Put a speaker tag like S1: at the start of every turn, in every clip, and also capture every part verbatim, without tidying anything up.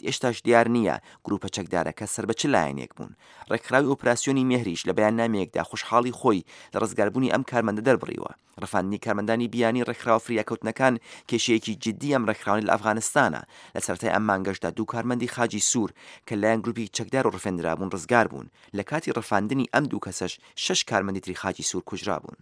S1: ئێستاش دیار نییە گروپە چەکدارەکە سەر بە چ لایەنێک بوون. ڕێکخراوی ئۆپراسیۆنی مێهریش لە بەیاننامەیەکدا خوشحاڵی خۆی لە ڕزگاربوونی ئەم کارمەندە دەربڕیوە. ڕەفاندنی کارمەندانی بیانی ڕێکخراوە فریاکەوتنەکان کێشەیەکی جددی ئەم ڕێکخراونی لە ئەفغانستانە. لە سەرەتای ئەم مانگەشدا دوو کارمەندی خاجی سوور کە لایەن گروپی چەکدار و ڕفێنرابوون ڕزگار بوون. لە کاتی ڕەفاندنی ئەم دوو کەسەش شەش کارمەندی تری خاجی سوور کوژرا بوون.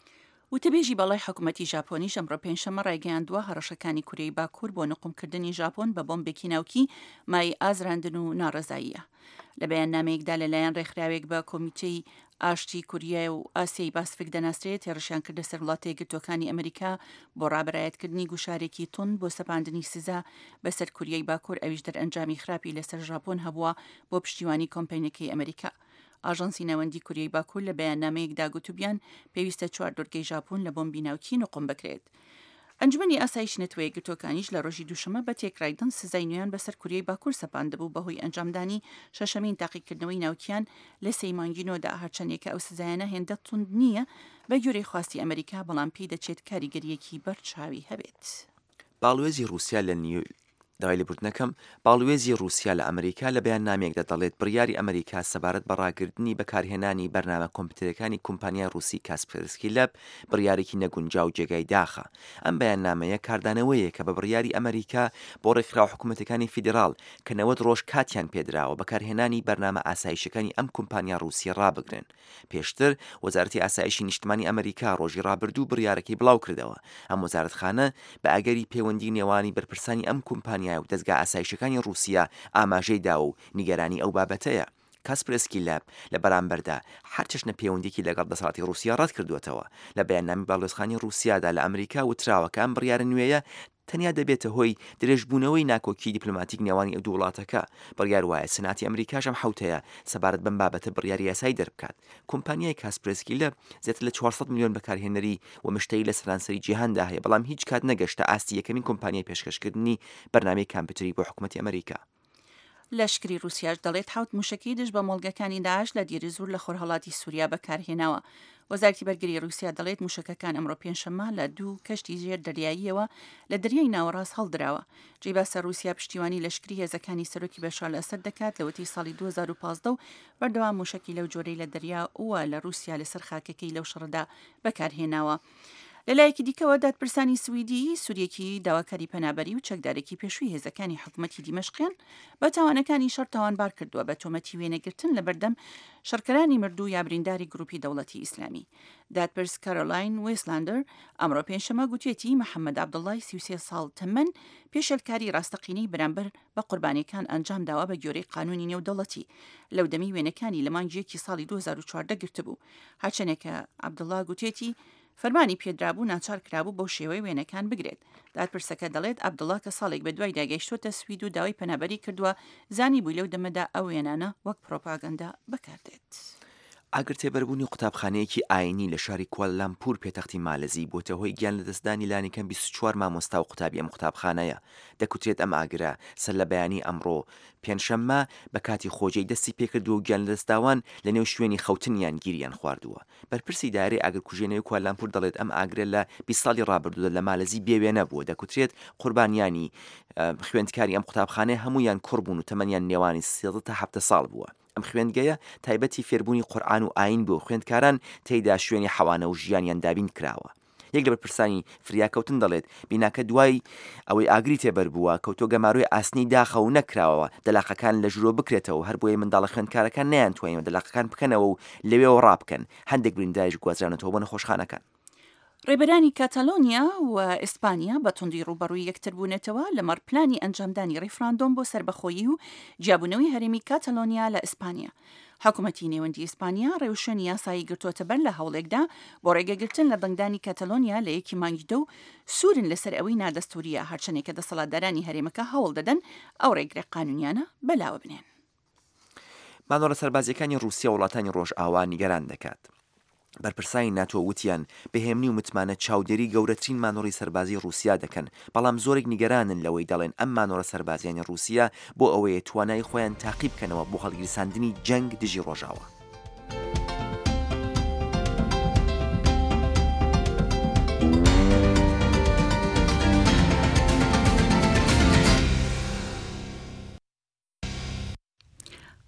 S2: وتەبێژی بەڵای حکوومەتی ژاپۆنیش ئەمڕۆ پێنجشەممە ڕایگەیاندووە هەڕەشەکانی کورەی باکوور بۆ نقمکردنی ژاپۆن بە بۆمبێکی ناوکی مای ئازراندن و ناڕەزاییە. لە بەیاننامەیەکدا لەلایەن ڕێکخراوێک بە کۆمیتەی ئاشتی کوریە و ئاسیای پاسفیک دەناسرێت هێڕشیان کردە سەر وڵاتە یەکگرتووەکانی ئەمریکا بۆ ڕابەرایەتکردنی گوشارێکی تون بۆ سەپاندنی سزا بەسەر کوریای باکوور، ئەویش دەرئەنجامی خراپی لەسەر ژاپۆن هەبووە بۆ پشتیوانی کۆمپانیەکەی ئەمریکا. ئاژانسی ناوەندی کوریای باکوور لە بەیاننامەیەکدا گوتوبیان پێویستە چوار دۆرگەی ژاپۆن لە بۆمبی ناوکی نقم بکرێت. ئەنجومەنی ئاسایش نەتوە یەکگرتووەکانیش لە ڕۆژی دووشەمە بە تێکرایدن سزای نوێیان بەسەر کوریای باکوور سەپاندەبوو بەهۆی ئەنجامدانی شەشەمین تاقیکردنەوەی ناوکیان لە سەیمانگینۆدا. هەرچەندێکە ئەو سزایانە هێندە توند نییە بە گوێرەی خواستی ئەمریکا، بەڵام پێی دەچێت کاریگەریەکی بەرچاوی هەبێت.
S1: باڵوێزی رووسیا لە نیو داوای لێبوردنەکەم باڵوێزی رووسیا لە ئەمریکا لە بەیاننامەیەکدا دەڵێت بڕیاری ئەمریکا سەبارەت بە ڕاگررتنی بەکارهێنانی بەرنامە کۆمپیوتەرەکانی کۆمپانیای رووسی کاسپرسکی لەب بڕیارێکی نەگونجاو جێگای داخە. ئەم بەیاننامەیە کاردانەوەیە کە بە بڕیاری ئەمریکا بۆ ڕێکخراو حکوومەتەکانی فیدراڵ کە نەوەت ڕۆژ کاتیان پێدراوە بەکارهێنانی بەرنامە ئاسایشەکانی ئەم کۆمپانیا رووسی ڕابگرن. پێشتر وەزارەتی ئاسایشی نیشتمانی ئەمریکا ڕۆژی ڕابردوو بڕیارەکەی بڵاو کردەوە. ئەم وەزارەتخانە بە ئەگەری پەیوەندی نێوانی بەرپرسانی ئەم کۆمپانیا و دەستگا ئاسایشەکانی رووسیا ئاماژەی داوە و نیگەرانی ئەو بابەتەیە. کاسپرسکی لەب لە بەرامبەردا هەر چەشنە پەیوەندێکی لەگەڵ دەسەڵاتی رووسیا ڕەت کردووەتەوە. لە بەیاننامی باڵۆزخانی رووسیادا لە ئەمریکا وتراوە کە ئەم بڕیارە نوێیە تەنیا دەبێتە هۆی درێژبوونەوەی ناکۆکی دیپلۆماتیک نێوانی ئەو دوو وڵاتەکە. بڕیار وایە سناتی ئەمریکاش ئەم حوتەیە سەبارەت بەم بابەتە بڕیاری یاسایی دەربکات. کۆمپانیای کاسپرسکی لەب زیاتر لە چوارسەد میلیۆن بەکارهێنەری و مشتری لە سەرانسەری جیهاندا هەیە، بەڵام هیچ کات نەگەشتە ئاستی یەکەمین کۆمپانیای پێشکەشکردنی بەرنامەی کامپیوتەری بۆ حکوومەتی ئەمریکا.
S2: لەشکری رووسیاش دەڵێت حوت موشکی دژ بە مۆڵگەکانی داعش لە دیری زور لە خۆرهەڵاتی سووریا بەکارهێناوە. وەزارەتی بەرگری رووسیا دەڵێت موشکەکان ئەمڕۆ پێنجشەممە لە دوو کەشتی ژێر دەریاییەوە لە دەریای ناوەڕاست هەڵدراوە. جێباسە رووسیا پشتیوانی لەشکری هێزەکانی سەرۆکی بەشار لە ئەسەد دەکات لە وەتی ساڵی دوو هەزار و پانزدە و بەردەوام موشکی لەو جۆرەی لە دەریا وە لە رووسیا لەسەر خاکەکەی لەو شەڕدا بەکارهێناوە. لەلایەکی دیکەوە دادپرسانی سویدی سووریەکی داواکاری پەنابەری و چەکدارێکی پێشووی هێزەکانی حکوومەتی دیمەشقیان بە تاوانەکانی شەڕ تاوانبار کردووە بە تۆمەتی وێنەگرتن لە بەردەم شەڕکەرانی مردوو یا برینداری گروپی دەوڵەتی ئیسلامی. دادپرس کارۆلاین وێسلاندەر ئەمڕۆ پێنجشەممە گوتێتی محەممەد عەبدوڵڵای سی و سێ ساڵ تەمەن پێشەلکاری ڕاستەقینەی بەرامبەر بە قوربانیەکان ئەنجام داوە بە گوێرەی قانونی نێودەوڵەتی لەو دەمی وێنەکانی لە مانگیەکی ساڵی دوو هەزار و چواردە گرتبوو. هەرچەندێکە عەبدوڵڵا گوتێتی فەرمانی پێدرابوو ناچار کرابوو بۆ شێوەی وێنەکان بگرێت. دادپرسەکە دەڵێت عەبدوڵڵا کە ساڵێک بە دوای داگەیشتوتە سوید و داوای پەنابەری کردووە زانی بووی لەو دەمەدا ئەو وێنانە وەک پرۆپاگەندا بەکاردێت.
S1: ئاگر تێبەربوونی قوتابخانەیەکی ئاینی لە شاری کوالالامپور پێتەختی مالەزی بۆتە هۆی گیان لە دەستدانی لانیکەم بیست و چوار مامۆستا و قوتابی ئەم قوتابخانەیە. دەکوترێت ئەم ئاگرە سەر لە بەیانی ئەمڕۆ پێنجشەممە بە کاتی خۆجەی دەستی پێکردووە و گیان لە دەستداوان لە نێو شوێنی خەوتنیان گیریان خواردووە. بەرپرسی دارەی ئاگرکوژێنەوەی کوالالامپور دەڵێت ئەم ئاگرە لە بیست ساڵی ڕابردوودا لە مالەزی بێوێنە بووە. دەکوترێت قوربانیانی خوێندکاری ئەم قوتابخانەیە هەمویان کوڕ بوون و تەمەنیان نێوانی سێزدە تا هەفتە ساڵ بووە. ئەم خوێندگەیە تایبەتی فێربوونی قورئان و ئاین بۆ خوێندکاران تێیدا شوێنی حەوانە و ژیانیان دابین کراوە. یەک لە بەرپرسانی فریاکەوتن دەڵێت بیناکە دوای ئەوەی ئاگری تێبەر بووە کەوتۆ گەماروی ئاسنی داخە و نەکراوە دەلاقەکان لە ژورۆ بکرێتەوە، هەر بۆیە منداڵە خوێندکارەکان نەیانتوانیوە دەلاقەکان بکەنەوە و لەوێەوە ڕابکەن. هەندێک برینداریش گوازرانەوە بۆ نەخۆشخانەکان.
S2: ڕێبەرانی کاتالۆنیا و ئیسپانیا بە توندی ڕوبەڕووی یەکتر بوونێتەوە لەمەڕ پلانی ئەنجامدانی ڕێفراندۆم بۆ سربەخۆیی و جیابوونەوەی هەرێمی کاتالۆنیا لە ئیسپانیا. حکوومەتی نێوەندی ئیسپانیا ڕێوشێنی یاسایی گرتووەتە بەر لە هەوڵێکدا بۆ ڕێگەگرتن لە بەنگدانی کاتالۆنیا لە یەکی مانگیدە و سوورن لەسەر ئەوەی نادەستوریە، هەرچەندێکە دەسەڵاتدارانی هەرێمەکە هەوڵ دەدەن ئەو ڕێگرێ قانونیانە بەلاوە بنێن.
S1: مانۆڕە سەربازیەکانی رووسیا وڵاتانی ڕۆژ ئاوا نیگەران دەکات. بەرپرسانی ناتۆ وتیان بەهێمنی و متمانە چاودێری گەورەترین مانۆڕی سەربازی رووسیا دەکەن، بەڵام زۆرێک نیگەرانن لەوەی دەڵێن ئەم مانۆڕە سەربازیانی رووسیا بۆ ئەوەیە توانای خۆیان تاقی بکەنەوە بۆ هەڵگیرساندنی جەنگ دژی ڕۆژاوە.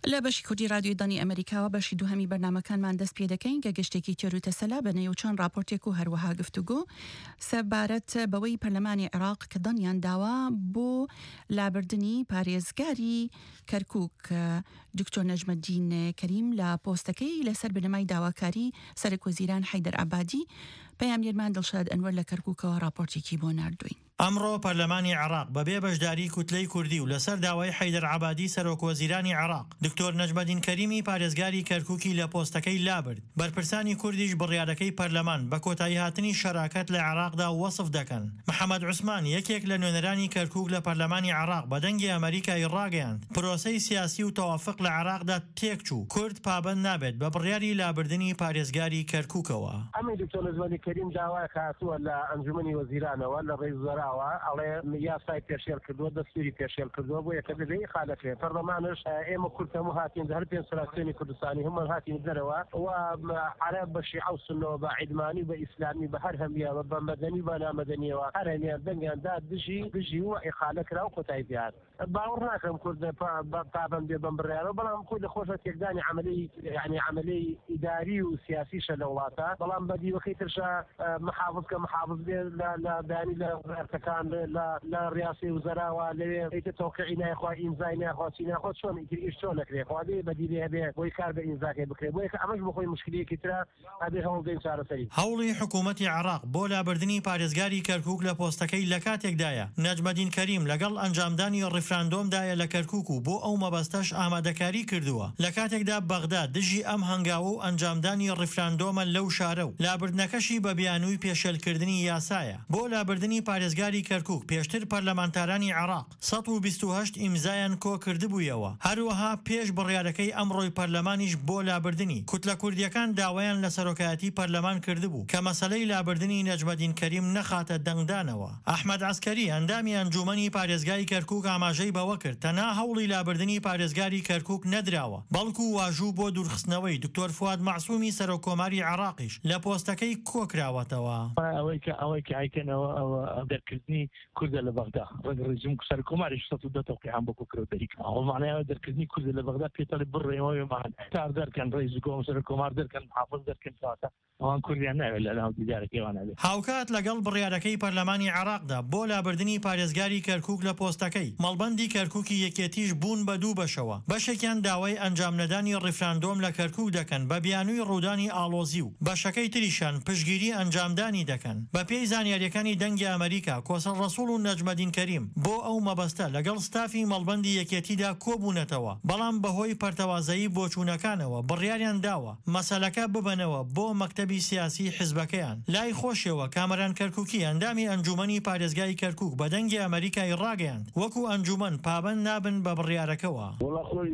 S2: لە بەشی کوردی رادیۆی دانی ئەمریکاوە بەشی دووهەمی بەرنامەکانمان دەست پێ دەکەین کە گەشتێکی تێروتەسەلا بە نێوچەند راپۆرتێک و هەروەها گفتوگۆ سەبارەت بەوەی پەرلەمانی عێراق کە دڵنیان داوا بۆ لابردنی پارێزگاری کەرکووک دکتۆر نەجمەدین کەریم لە پۆستەکەی لەسەر بنەمای داواکاری سەرۆکوەزیران حەیدەر عەبادی پەیامگەرمان دڵشاد ئەنوەر لە کەرکووکەوە راپۆرتێکی بۆ ناردووین.
S3: ئەمڕۆ پەرلەمانی عێراق بەبێ بەشداری کوتلەی کوردی و لەسەر داوای حەیدەر عەبادی سەرۆکوەزیرانی عێراق دکتۆر نەجمەدین کەریمی پارێزگاری کەرکووکی لە پۆستەکەی لابرد. بەرپرسانی کوردیش بڕیارەکەی پەرلەمان بە کۆتایی هاتنی شەراکەت لە عێراقدا وەسف دەکەن. محەممەد عوسمان یەکێک لە نوێنەرانی کەرکووک لە پەرلەمانی عێراق بە دەنگی ئەمریکای ڕاگەیاند پرۆسەی سیاسی و تەوافق لە عێراقدا تێکچوو کورد پابەند نابێت بە بڕیاری لابردنی پارێزگاری کەرکووکەوە.
S4: ئەمە دکتۆر نەجمەدین کەریم داوای هاتووە لە ئەنجومەنی وەزیرانەوە لە ڕێی وەزەراوە ئەڵێ یاسای پێشێل کردووە دەستوری پێشێل کردووە بۆ یەکە دەبێ خالەکرێت پەرلەمانش ئێمە کورد هەموو هاتین هەر پێنج سەراسێنی کوردستانی هەموو هاتین دەرەوە و عەرەب بە شیعە و سوننەوە بە عیدمانی بە ئیسلامی بە هەر هەمیانە بە مەدەنی بە نامەدەنیەوە هەر هەمیان دەنگیان دا دژی دژی و ئیخالە کرا و کۆتایی پێهات. باوەڕ ناکەم کورد پابەند بێ بەم بڕیارەوە بەڵام کورد لە خۆشە تێکدانی عەمەلەی یعنی عەمەلەی ئیداری و سیاسیشە لە وڵاتە بەڵام بەدیوەکەی ترشە محافظ کە محافظ بێ لە بەیانی لە وەزارەتەکان لە ڕیاسی وزەراوە لەوێ ئیتر تەوقیعی نایخوا ئیمزای ناخوا چی ناخوا چۆن ئیتر ئیش چۆن نەکرێ خوا دێ بەدیلێ هەبێ بۆی کار بە ئیمزاکێ بکرێ بۆ یەکە ئەمەش بخۆی مشکلەیەکی ترە ئەبێ هەوڵ بدەین چارەسەری.
S3: هەوڵی حکوومەتی عێراق بۆ لابردنی پارێزگاری کەرکووک لە پۆستەکەی لە کاتێکدایە نەجمەدین کەریم لەگەڵ ئەنجامدانی ڕیفراندۆمدایە لە کەرکووک و بۆ ئەو مەبەستەش ئامادەکاری کردووە لە کاتێکدا بەغداد دژی ئەم هەنگاوە و ئەنجامدانی ڕیفراندۆمە لەو شارە و لابردنەکەشی بە بیانووی پێشێلکردنی یاسایە. بۆ لابردنی پارێزگاری کەرکووک پێشتر پەرلەمانتارانی عێراق سەد و بیست و هەشت ئیمزایان کۆ کردبوویەوە. هەروەها پێش بڕیارەکەی ئەمڕۆی پەرلەمانیش بۆ لابردنی کوتلە کوردیەکان داوایان لە سەرۆکایەتی پەرلەمان کردبوو کە مەسەلەی لابردنی نەجمەدین کەریم نەخاتە دەنگدانەوە. ئەحمەد عەسکەری ئەندامی ئەنجومەنی پارێزگای کەرکووک ئاماژەی بەوە کرد تەنها هەوڵی لابردنی پارێزگاری کەرکووک نەدراوە بەڵکو واژوو بۆ دوورخستنەوەی دکتۆر فواد مەعسوومی سەرۆکۆماری عێراقیش لە پۆستەکەی کۆکراوەتەوە.
S5: ئەوەی کە ئەوەی کە ئایکەنەوە ئەوە دەرکردنی کوردە لە بەغدا ڕێژیم سەرکۆماری شەد و دە تەوقیعان بۆ کۆکردەری ئەومانایەوە دەرکردنی کوردە لە بەغدا پێتەڵی بڕێەوەمان کار دەرکەن ڕێژی کۆم سەرکۆمار دەرکەن حافظ دەرکەن فاتە ئەوان کوردیان ناوێت لە ناو دیدارەکەیوانە بێت.
S3: هاوکات لەگەڵ بڕیارەکەی پەرلەمانی عێراقدا بۆ لابردنی پارێزگاری کەرکووک لە پۆستەکەی مەڵبەندی کەرکووکی یەکێتیش بوون بە دوو بەشەوە. بەشێکیان داوای ئەنجام نەدانی ڕیفراندۆم لە کەرکووک دەکەن بە بیانووی ڕوودانی ئاڵۆزی و بەشەکەی تریشان پشگیری ئەنجامدانی دەکەن. بە پێی زانیاریەکانی دەنگی ئەمریکا کۆسەڵ ڕەسوڵ و نەجمەدین کەریم بۆ ئەو مەبەستە لەگەڵ ستافی مەڵبەندی یەکێتیدا کۆبوونەتەوە بەڵام بەهۆی پەرتەوازایی بۆچوونەکانەوە بڕیاریان داوە مەسەلەکە ببەنەوە بۆ مەکتەبی سیاسی حیزبەکەیان. لای خۆشیەوە کامەران کەرکووکی ئەندامی ئەنجومەنی پارێزگای کەرکووک بە دەنگی ئەمریکای ڕاگەیاند وەکو ئەنجومەن پابەند نابن بە بڕیارەکەەوە.
S6: وڵا خۆی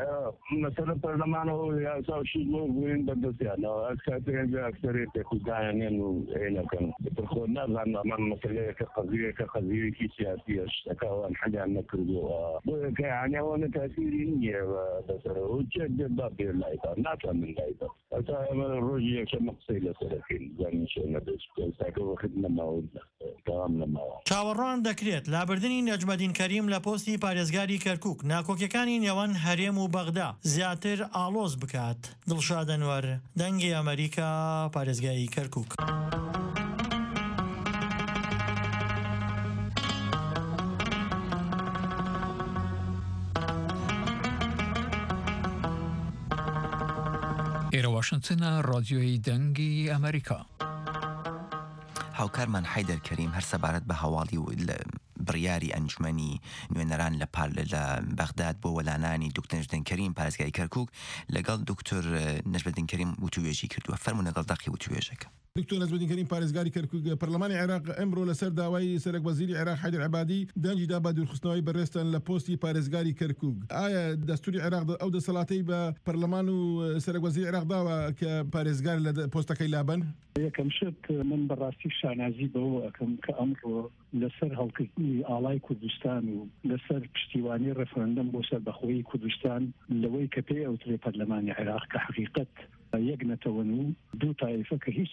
S6: مەسەلە پەرلەمانەوە یاساوشی بۆ بووین بەدەستیانەوە ئەس کاتێنجا ئەکسەرێت تێکوزدایانێن و ئێنەکەن خۆ نازانم ئەمان مەسەلەیەکە قەزیەکە قەزیەکی سیاسیە شتەکەوان حەجیان نەکردووە بۆ یەکە یانیەوەنە تاسیری نییە بەسەرەوە چێک دێت با بێ لایبار ناتوان من لایبەر ئەتا ئەمە ڕۆژی یەکەمە قسەی لەسەرەکەین زانیشە نەبێت ئێستاکە وەخت نەماوە تەوام نەماوە.
S3: چاوەڕوان دەکرێت لابردنی نەجمەدین کەریم لە پۆستی پارێزگاری کەرکووک ناکۆکیەکانی نێوان هەرێم و بەغدا زیاتر ئاڵۆز بکات. دڵشاد ئەنوەر دەنگی ئەمریکا پارێزگای کەرکووک.
S7: ئێرە واشنگتنە ڕادیۆی دەنگی ئەمریکا.
S1: هاوکارمان حەیدەر کەریم هەر سەبارەت بە هەواڵی و بڕیاری ئەنجومەنی نوێنەران لە پار لە بەغداد بۆ وەلانانی دکتۆر نەجمەدین کەریم پارێزگای کەرکووک لەگەڵ دکتۆر نەجمەدین کەریم وتوێژی کردووە. فەرموو لەگەڵ دەقی وتوێژەکە.
S8: دکتۆر نەجمەدین کەریم پارێزگاری کەرکووک پەرلەمانی عێراق ئەمڕۆ لەسەر داوای سەرۆکوەزیری عێراق حەیدەر عەبادی دەنگیدا بە دوورخستنەوەی بەڕێستان لە پۆستی پارێزگاری کەرکووک. ئایا دەستوری عێراق ئەو دەسەڵاتەی بە پەرلەمان و سەرۆکوەزیری عێراق داوە کە پارێزگار لە پۆستەکەی لابن؟
S5: یەکەم شت من بەڕاستی شانازی بەوە ئەەکەم کە ئەمڕۆ لەسەر هەڵکردنی ئاڵای کوردستان و لەسەر پشتیوانی ڕێفرەندەم بۆ سەربەخۆیی کوردستان لەوەی کە پێی ئەوترێ پەرلەمانی عێراق کە حقیقەت یەک نەتەوەن و دوو تایفە کە هیچ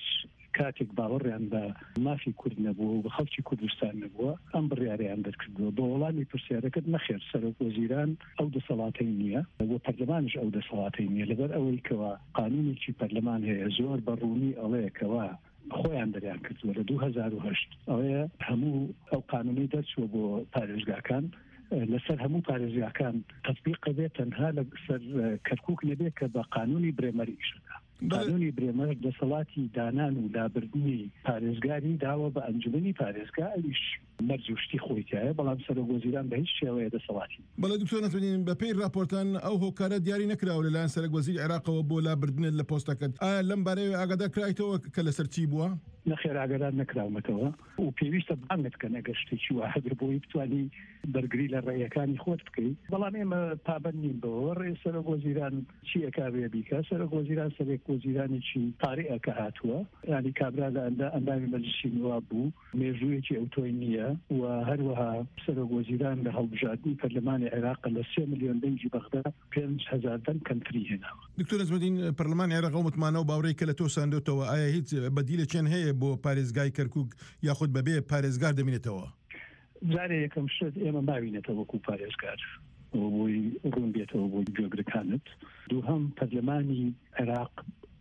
S5: کاتێک باوەڕیان بە مافی کورد نەبووە و بە خەڵکی کوردستان نەبووە ئەم بڕیاریان دەرکردووە بۆ وەڵامی پرسیارەکەت نەخێر سەرۆک وەزیران ئەو دەسەڵاتەی نییە و پەرلەمانش ئەو دەسەڵاتەی نییە لەبەر ئەوەی کەوا قانونێکی پەرلەمان هەیە زۆر بەڕوونی ئەڵەیەکەوە خۆیان دەریان کردووە لە دوو هەزار و هەشت ئەوەیە هەموو ئەو قانونی دەرچووە بۆ پارێزگاکان لەسەر هەموو پارێزیاکان تەطبیق بێت تەنها لەسەر کەرکووک نەبێت کە بە قانونی برێمەری ئیشەکە قانونی برێمەر دەسەڵاتی دانان و لابردنی پارێزگاری داوە بە ئەنجومەنی پارێزگا ئەویش مەرج و شتی خۆیتایە بەڵام سەرۆک وەزیران بە هیچ شێوەیە دەسەڵاتی
S8: بەڵێ دکتۆر نەتوانین بە پێی راپۆرتان ئەو هۆکارە دیاری نەکراوە لەلایەن سەرۆک وەزیری عێراقەوە بۆ لابردنت لە پۆستەکەت ئایا لەم بارەیە ئاگادار کرایتەوە کە لەسەر چی بووە؟
S5: نەخێر ئاگادار نەکراومەتەوە و پێویستە بانت کە نەگەر شتێکی واحدر بۆی بتوانی بەرگری لە ڕێیەکانی خۆت بکەیت بەڵام ئێمە پابەند نین بەوە ڕێ سەرۆک وەزیران چی ئەکاوێ بیکە سەرۆک وەزیران سەرێک وەزیرانێکی تاریئە کە هاتووە ینی کابرا لە ئەندامی مەجلیسی نواب بوو مێژوویەکی ئەوتۆی نییە و هەروەها سەرۆک وەزیران لە هەڵبژاردننی پەرلەمانی عێراق لە سێ ملیۆن دەنگی بەغدا پێنج هەزار دەنگ کەمتری هێناوە.
S8: دکتۆر نەجمەدین پەرلەمانی عێراق متمانە و باوەڕێی کە لە تۆ ساندۆتەوە ئایا هیچ بەدیلێکیان هەیە بۆ پارێزگای کەرکووک یاخود بەبێ پارێزگار دەبینێتەوە؟
S5: جارێ یەکەم شت ئێمە ماوینێتەوە وەکو پارێزگار بۆی ڕوون بێتەوە بۆی گوێگرەکانت دووهەم پەرلەمانی عێراق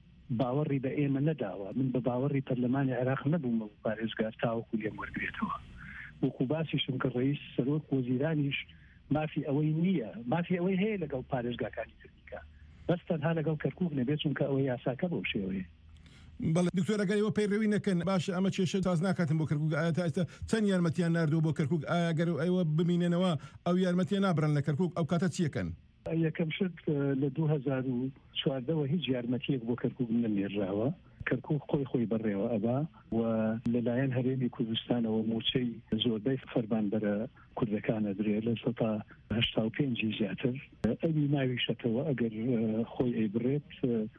S5: باوەڕی بە ئێمە نەداوە من بە باوەڕی پەرلەمانی عێراق نەبوومە بۆ پارێزگار تاوەکو لێم وەرگێتەوە وەکو باسیشم کە ڕئیس سەرۆک وەزیرانیش مافی ئەوەی نییە مافی ئەوەی هەیە لەگەڵ پارێزگاکانی ترکیکا بەس تەنها لەگەڵ کەرکووک نەبێت چونکە ئەوەی یاساکە بەو شێوەیە.
S8: بەڵێ دکتۆر ئەگەرەوە پەیڕەوی نەکەن باش ئەمە کێشە تاز ناکاتن بۆ کەرکووک ئایا تا ئێستا چەند یارمەتیان ناردووە بۆ کەرکووک ئایا گەر ئەوە ببینێنەوە ئەو یارمەتیان نابڕن لە کەرکووک ئەو کاتە چیەکەن؟
S5: یەکەم شت لە دوو هەزار و چواردەوە هیچ یارمەتیەک بۆ کەرکووک نەمێژراوە کەرکووک خۆی خۆی بڕێوە ئەبا و لەلایەن هەرێمی کوردستانەوە موچەی زۆربەی فەرمانبەرە کوردەکانە درێ لە سەتا هەشتا و پێنجی زیاتر ئەوی ناویشەتەوە ئەگەر خۆی ئەیبڕێت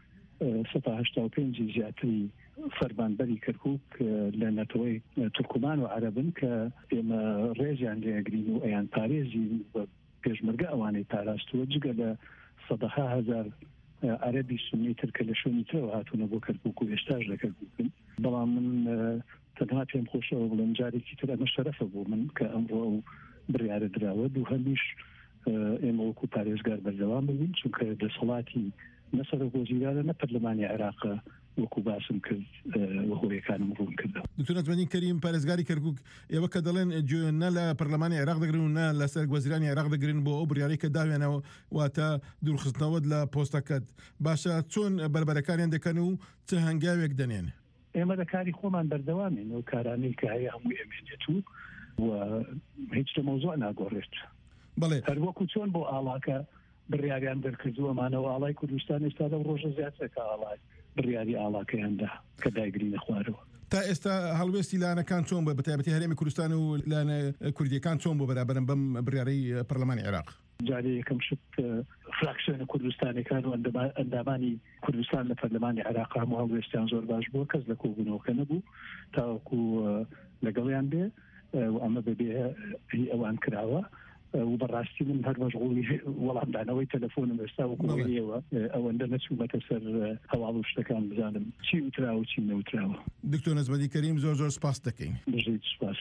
S5: سەتا هەشتا و پێنجی زیاتری فەرمانبەری کەرکووک لە نەتەوەی تورکمان و عەرەبن کە ئێمە ڕێزیان لێگرین و ئەیان پارێزی پێشمەرگە ئەوانەی پاراستووە جگە لە سەدەها هەزار عەرەبی سونی ترکە لە شوێنی ترەوە هاتوونە بۆ کەرکووک و هێشتاش لە کەرکووکن بەڵام من تەنها پێم خۆشەوە بڵێم جارێکی تر ئەمە شەرەفە بوو من کە ئەمڕۆ ئەو بڕیارە دراوە دوو هەمیش ئێمە وەکو پارێزگار بەردەوام ببین چونکە دەسەڵاتی نە سەرۆک وەزیرانە نە پەرلەمانی عێراقە وەکو باسم کرد وەهۆیەکانم ڕوون کردەوە.
S8: دکتۆر نەتوانین کەریم پارێزگاری کەرکووک ئێوە کە دەڵێن گوێ نە لە پەرلەمانی عێراق دەگرن و نە لە سەرۆک وەزیرانی عێراق دەگرن بۆ ئەو بڕیارەی کە داوێنەوە واتە دوورخستنەوەت لە پۆستەکەت باشە چۆن بەربەرەکانیان دەکەن و چه هەنگاوێک دەنێن؟
S5: ئێمە لە کاری خۆمان بەردەوامین و کارانەی کە هەیە هەموو ئێمێنێت و و هیچ لە مەوزوع ناگۆڕێت.
S8: بەڵێ
S5: هەر وەکو چۆن بۆ ئاڵاکە بڕیاریان دەرکردووەمانەوە ئاڵای کوردستان ئێستا لەو ڕۆژە زیاترەکە ئاڵای بڕیاری ئاڵاکەیاندا کە دایگرینە خوارەوە.
S8: تا ئێستا هەڵوێستی لانەکان چۆن بە بەتایبەتی هەرێمی کوردستان و لانە کوردیەکان چۆن بۆ بەرابەرن بەم بڕیارەی پەرلەمانی عێراق؟
S5: جارێ یەکەم شت فراکسیۆنە کوردستانەکان و ئەندامانی کوردستان لە پەرلەمانی عێراق هەموو هەڵوێستیان زۆر باش بووە کەس لە کۆبوونەوەکە نەبوو تاوەکو لەگەڵیان بێ و ئەمە بەبێ ئەوان کراوە و بەڕاستی من هەر مەشغوڵی وەڵامدانەوەی تەلەفۆنم ئێستا وەکوەوە ئەوەندە نەچوومەتە سەر هەواڵ و شتەکان بزانم چی وتراوە چی نەوتراوە.
S8: دکتۆر نەجمەدی کەریم زۆر زۆر سپاس دەکەین.
S5: بژیت سپاس.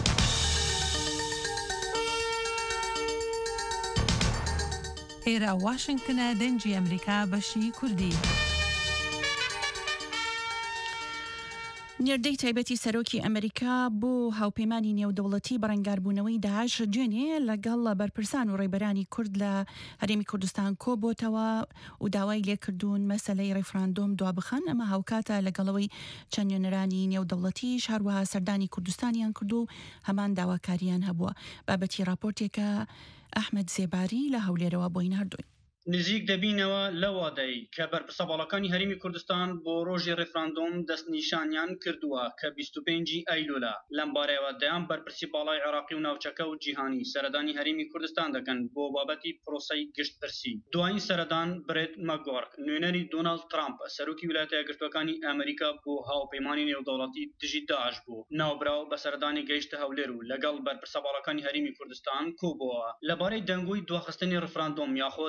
S9: ئێرە واشنگتنە دەنجی ئەمریکا بەشی کوردی.
S2: نێردەی تایبەتی سەرۆکی ئەمریکا بۆ هاوپەیمانی نێودەوڵەتی بەڕێنگاربوونەوەی داعش جێنێ لەگەڵ بەرپرسان و ڕێبەرانی کورد لە هەرێمی کوردستان کۆبۆتەوە و داوای لێکردوون مەسەلەی ڕێفراندۆم دوابخەن ئەمە هاوکاتە لەگەڵەوەی چەند نوێنەرانی نێودەوڵەتیش هەروەها سەردانی کوردستانیان کردو و هەمان داواکاریان هەبووە. بابەتی راپۆرتێکە ئەحمەد زێباری لە هەولێرەوە بۆین هەردووین.
S10: نزیک دەبینەوە لەوادەی کە بەرپرسەباڵەکانی هەرێمی کوردستان بۆ ڕۆژی ڕێفراندۆم دەستنیشانیان کردووە کە بیست و پێنجی ئەیلولا لەم بارەیەوە دەیان بەرپرسی باڵای عێراقی و ناوچەکە و جیهانی سەردانی هەرێمی کوردستان دەکەن بۆ بابەتی پرۆسەی گشتپرسی. دوایین سەردان برێت مەگۆرک نوێنەری دۆناڵد ترامپ سەرۆکی ویلایەتە یەکگرتووەکانی ئەمریکا بۆ هاوپەیمانی نێودەوڵەتی دژی داعش بوو ناوبراو بە سەردانی گەیشتە هەولێر و لەگەڵ بەرپرسەباڵەکانی هەرێمی کوردستان کۆبووە لەبارەی دەنگۆی دواخستنی ڕێفراندۆم یاخۆت ئەنجام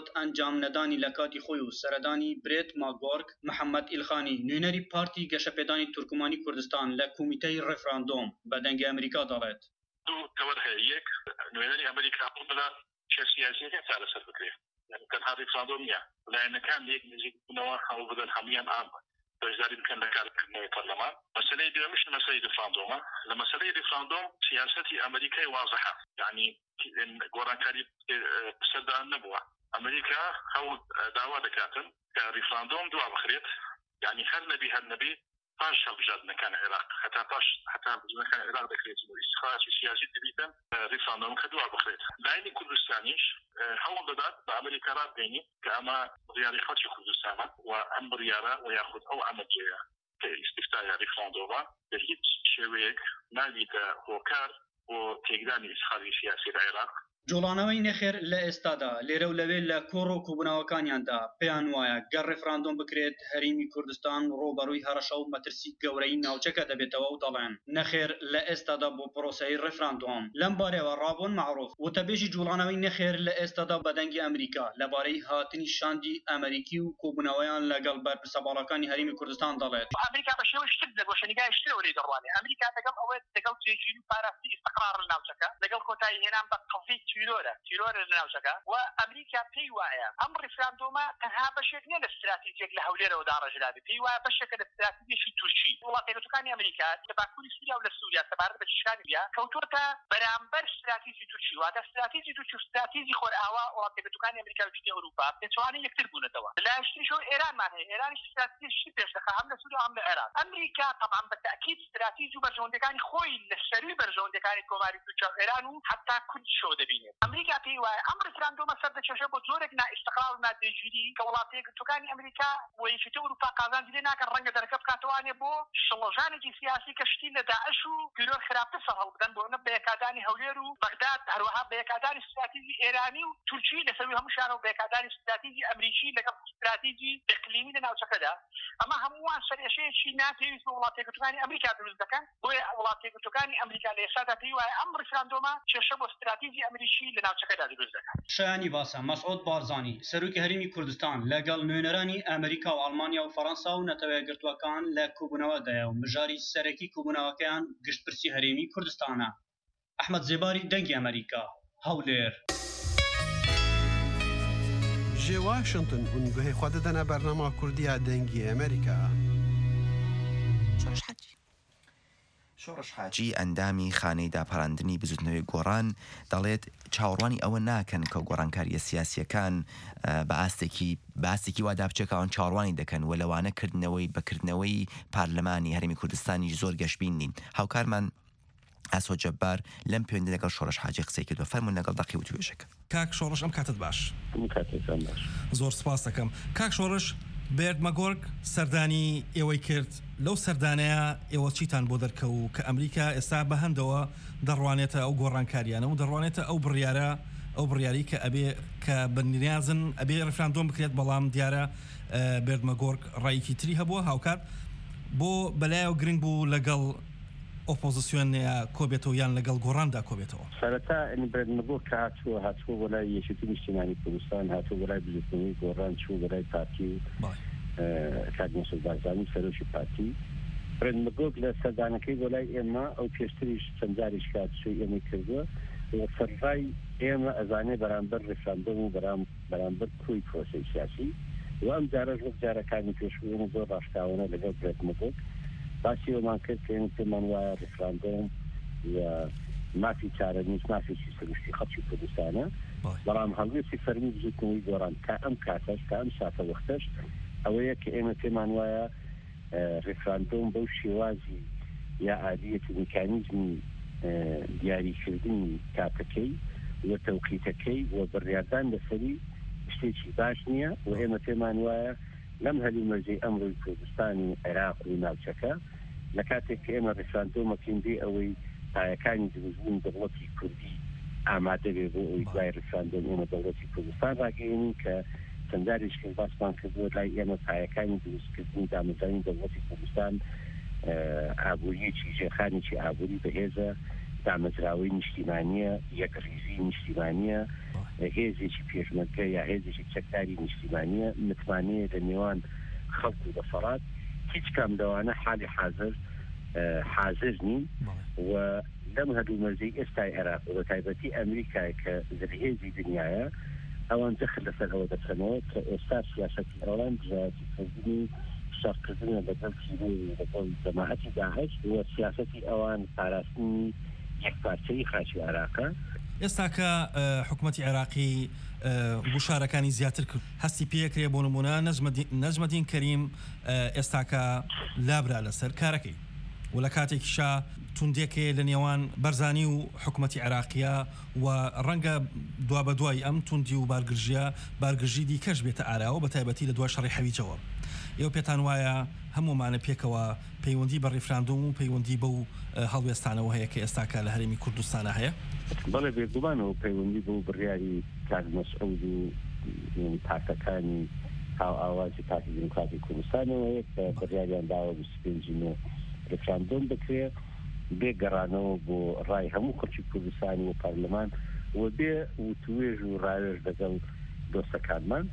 S10: ئەنجام نەدانی لە کاتی خۆی و سەردانی برێت ماگۆرگ محەممەد ئیلخانی نوێنەری پارتی گەشەپێدانی تورکمانی کوردستان لە کومیتەی ڕێفراندۆم بە دەنگی ئەمریکا دەڵێت
S11: دوو تەوەر هەیە یەک نوێنەری ئەمریکا بڵە چێ سیاسیەکە چارەسەر بکرێت تەنها ڕێفراندۆم نییە لایەنەکان یەک نزیک بوونەوە هەوڵ بدەن هەمویان ئام بەشداری بکەن لە کارکردنەوەی پەرلەمان مەسەلەی دوێمش مەسەلەی ڕێفراندۆمە لە مەسەلەی ڕێفراندۆم سیاسەتی ئەمریکای واضحە یعنی گۆڕانکاری بسەردان نەبووە ئەمریکا هەوڵ داوا دەکاتن کە ڕێفراندۆم دوا بخرێت یعنی هەر نەبی هەر نەبی پاش هەڵبژاردنەکان عێراق هەتا پاش هەتا بژنەکان عێراق دەکرێت و ئیستیخلاصی سیاسی دەبیتن ڕێفراندۆم کە دوا بخرێت لایەنی کوردستانیش هەوڵ دەدات بە ئەمریکا ڕابگەینی کە ئەمە بڕیاری خەڵکی کوردستانە و ئەم بڕیارە و یاخود ئەو ئەمەجەیە کە ئیستیفتای ڕێفراندۆمە بە هیچ شێوەیەک نابیتە هۆکار بۆ تێکدانی ئیستیخلاصی سیاسی لە عێراق
S10: جوڵانەوەی نەخێر لە ئێستادا لێرە و لەوێ لە کۆڕ و کوبنەوەکانیاندا پێیان وایە گەر ڕێفراندۆم بکرێت هەرێمی کوردستان ڕۆبەڕووی هەرەشە و مەترسی گەورەی ناوچەکە دەبێتەوە و دەڵێن نەخێر لە ئێستادا بۆ پرۆسەی ڕێفراندۆم لەم بارەوە ڕابۆن معروف وتەبێژی جوڵانەوەی نەخێر لە ئێستادا بە دەنگی ئەمریکا لەبارەی هاتنی شاندی ئەمریکی و کوبنەوەیان لەگەڵ بەرپرسەباڵەکانی هەرێمی کوردستان دەڵێت
S12: ئەمریکا بە شێوەی شتر لە گۆشەنیگای شتەوەی دەڕوانێ ئەمریکا لەگەڵ ئەوە لەگەڵ جێگیری و پاراستنی ئیستیقرار لە ناوچەکە لەگەڵ کۆتایی هێنان بە قەڵفی تیرۆرە تیرۆرە لە ناوچەکە و ئەمریکا پێی وایە ئەم ڕێفراندۆمە تەنها بەشێک نیە لە استراتیجیەک لە هەولێرەوە داڕژراوی پێی وایە بەشێکە لە استراتیجیەکی تورکی وڵاتە یەکگرتووەکانی ئەمریکا لە باکووری سووریا و لە سووریا سەبارەت بە چشکانی لیا کەوتووەتە بەرامبەر استراتیجی تورکی واتە استراتیجی تورکی و استراتیجی خۆرئاوا وڵاتە یەکگرتووەکانی ئەمریکا و جنوبی ئەوروپا پێچوانەی یەکتر بوونەتەوە لایەنشتریشەوە ئێرانمان هەیە ئێرانیش استراتیجیشی پێش دەخا هەم لە سووریا هەم لە عێراق ئەمریکا طبعا بەتەکید استراتیجی و بەرژەوەندەکانی خۆی لە سەروی بەرژەوەندەکانی کۆماری تورکیا و ئێران و حتا کوردشەوە دەبینێت ئەمریکا پێی وایە ئەم ڕێفراندۆمە سەر دەکێشێت بۆ جۆرێک نائیستیقرار و نادێگیری کە وڵاتە یەکگرتووەکانی ئەمریکا و یەکێتی ئەوروپا قازانجی لێ ناکەن ڕەنگە دەرەکە بکاتەوانێ بۆ شڵەژانێکی سیاسی کە شتی لە داعش و گرۆر خراپتر سەر هەڵبدەن بۆنە بەیەکادانی هەولێر و بەغداد هەروەها بەیەکادانی استراتیجی ئێرانی و تورکی لەسەروی هەموو شارە و بەیەکادانی استراتیجی ئەمریکی لەگەڵ استراتیجی ئیقلیمی لە ناوچەکەدا ئەمە هەمووان سەرێشەیەکی ناپێویست بە وڵاتە یەکگرتووەکانی ئەمریکا دروست دەکەن بۆیە وڵاتە یەکگرتووەکانی ئەمریکا لە ئێستادا پێی وایە ئەم ڕێفراندۆمە کێشە بۆ استراتیجی ئەمریکی لە ناوچەکەدا دروست دەکات
S10: شایانی باسە مەسعود بارزانی سەرۆکی هەرێمی کوردستان لەگەڵ نوێنەرانی ئەمریکا و ئەڵمانیا و فەڕەنسا و نەتەوە یەکگرتووەکان لە کوبنەوەدایە و مژاری سەرەکی کوبنەوەکەیان گشتپرسی هەرێمی کوردستانە ئەحمەد زێباری دەنگی ئەمریکا هەولێر
S13: جێ واشنگتن هون گوهی خوا دەدەنە بەرنامە کوردیا دەنگی ئەمریکا
S1: شۆڕش حاجی ئەندامی خانەی داپەڕاندنی بزوتنەوەی گۆڕان دەڵێت چاوەڕوانی ئەوە ناکەن کە گۆڕانکاریە سیاسیەکان بە ئاستێکی باسێکی وادا بچێکەوان چاوەڕوانی دەکەن و لەوانەکردنەوەی بەکردنەوەی پارلەمانی هەرێمی کوردستانی زۆر گەشتبین نین هاوکارمان ئاسۆ جەبار لەم پەیوەندی لەگەڵ شۆڕش حاجی قسەی کردووە فەرموون لەگەڵ دەقی و توێژەکە
S14: کاک شۆڕش ئەم کاتت باش زۆر سپاس دەکەم کاک شۆڕش بێرد مەگۆرگ سەردانی ئێوەی کرد لەو سەردانەیە ئێوە چیتان بۆ دەرکەوت کە ئەمریکا ئێستا بە هەندەوە دەڕوانێتە ئەو گۆڕانکاریانە و دەڕوانێتە ئەو بڕیارە ئەو بڕیاری کە ئەبێ کە بەنیازن ئەبێ ڕێفراندۆم بکرێت بەڵام دیارە بێرد مەگۆرگ ڕایەکی تری هەبووە هاوکات بۆ بەلایەوە گرنگ بوو لەگەڵ ئۆپۆزیسیۆنەیە کۆبێتەوە یان لەگەڵ گۆڕاندا کۆبێتەوە
S15: سەرەتا بێرد مەگۆرگ کە هاتووە هاتووە بۆ لای یەکێتی نیشتیمانی کوردستان هاتووە بۆ لای بزوتنەوەی گۆڕان چوو بۆ لای پارتی و کاک مەسعود بارزانی سەرۆکی پارتی بێرد مەگۆرگ لە سەردانەکەی بۆ لای ئێمە ئەو پێشتریش چەند جاریش کات شوی ئێمەی کردووە سەرڕای ئێمە ئەزانێ بەرامبەر ڕێفراندۆم و بەرامبەر کوی پرۆسەی سیاسی و ئەم جارەش وەک جارەکانی پێشوونە زۆر ڕاشکاوانە لەگەڵ بێرد مەگۆرگ باسی ئەومان کرد کە ئێمە پێمان وایە ڕێفراندۆم و مافی چارەنووس مافێکی سروشتی خەڵکی کوردستانە بەڵام هەڵوێستی فەرمی بزوتنەوەی گۆڕان کا ئەم کاتەش کا ئەم ساتە وەختەش ئەوەیە کە ئێمە پێمان وایە ڕێفراندۆم بەو شێوازی یا عادیەتی میکانیزمی دیاریکردنی کاتەکەی و تەوقیتەکەی و بڕیاردان لەسەری شتێکی باش نییە و ئێمە پێمان وایە لەم هەلی مەرجەی ئەمڕۆی کوردستانی عێراق و ناوچەکە لە کاتێک کە ئێمە ڕێفراندۆمەکەین بێ ئەوەی پایەکانی دروستبوون دەوڵەتی کوردی ئامادە بێ بۆ ئەوی دوای ڕێفراندۆم ئێمە دەوڵەتی کوردستان ڕاگەیەنین کە چەنداریش کرد باسمان کردووە لای ئێمە پایەکانی دروستکردنی دامەزانی دەوڵەتی کوردستان ئابووریەکی ژێرخانێکی ئابووری بەهێزە دامەزراوەی نیشتیمانیە، یەکڕیزی نیشتیمانیە، هێزێکی پێشمەرگە یا هێزێکی چەکداری نیشتیمانیە، متمانەیە لە نێوان خەڵک و دەسەڵات. هیچ کام لەوانە حالی حاضر حاضر نین و لەم هەردوو مەرزەی ئێستای عێراق و بە تایبەتی ئەمریکای کە زرهێزی دنیاە ئەوان دەخل لەسەر ئەوە دەچەنەوە کە ئێستا سیاسەتی ئەوان بژایەتیکردنی شەڕکردنە لەگەڵ کیلۆی لەگەڵ جەماعەتی داعش و سیاسەتی ئەوان پاراستنی یەکپارچەی خاچی عێراقە.
S14: ئێستا کە حکوومەتی عێراقی گوشارەکانی زیاتر کرد هەستی پێکرێ بۆ نمونە نەجمەدین کەریم ئێستاکە لابرا لەسەر کارەکەی و لە کاتێکیشا توندێکێ لە نێوان بەرزانی و حکوومەتی عێراقیە و ڕەنگە دوا بە دوای ئەم توندی و بارگرژیە بارگرژی دیکەش بێتە ئاراوە بە تایبەتی لە دوای شەڕی حەویجەوە. ئێوە پێتان وایە هەمومانە پێکەوە پەیوەندی بە ڕیفراندۆم و پەیوەندی بە و هەڵوێستانەوە هەیە کە ئێستاکە لە هەرێمی کوردستانە هەیە؟
S15: بەڵێ بێگومانەوە پەیوەندی بۆ بڕیاری کاک مەسعود و پارتەکانی هاو ئاوازی پارتی دموکراتی کوردستانەوە هەیە کە بڕیاریان داوە بیست و پێنجی نۆ ڕیفراندۆم بکرێت بێگەڕانەوە بۆ ڕای هەموو خەڵکی کوردستانی و پارلەمان و بێ وتوێژ و ڕاوێژ لەگەڵ دۆستەکانمان.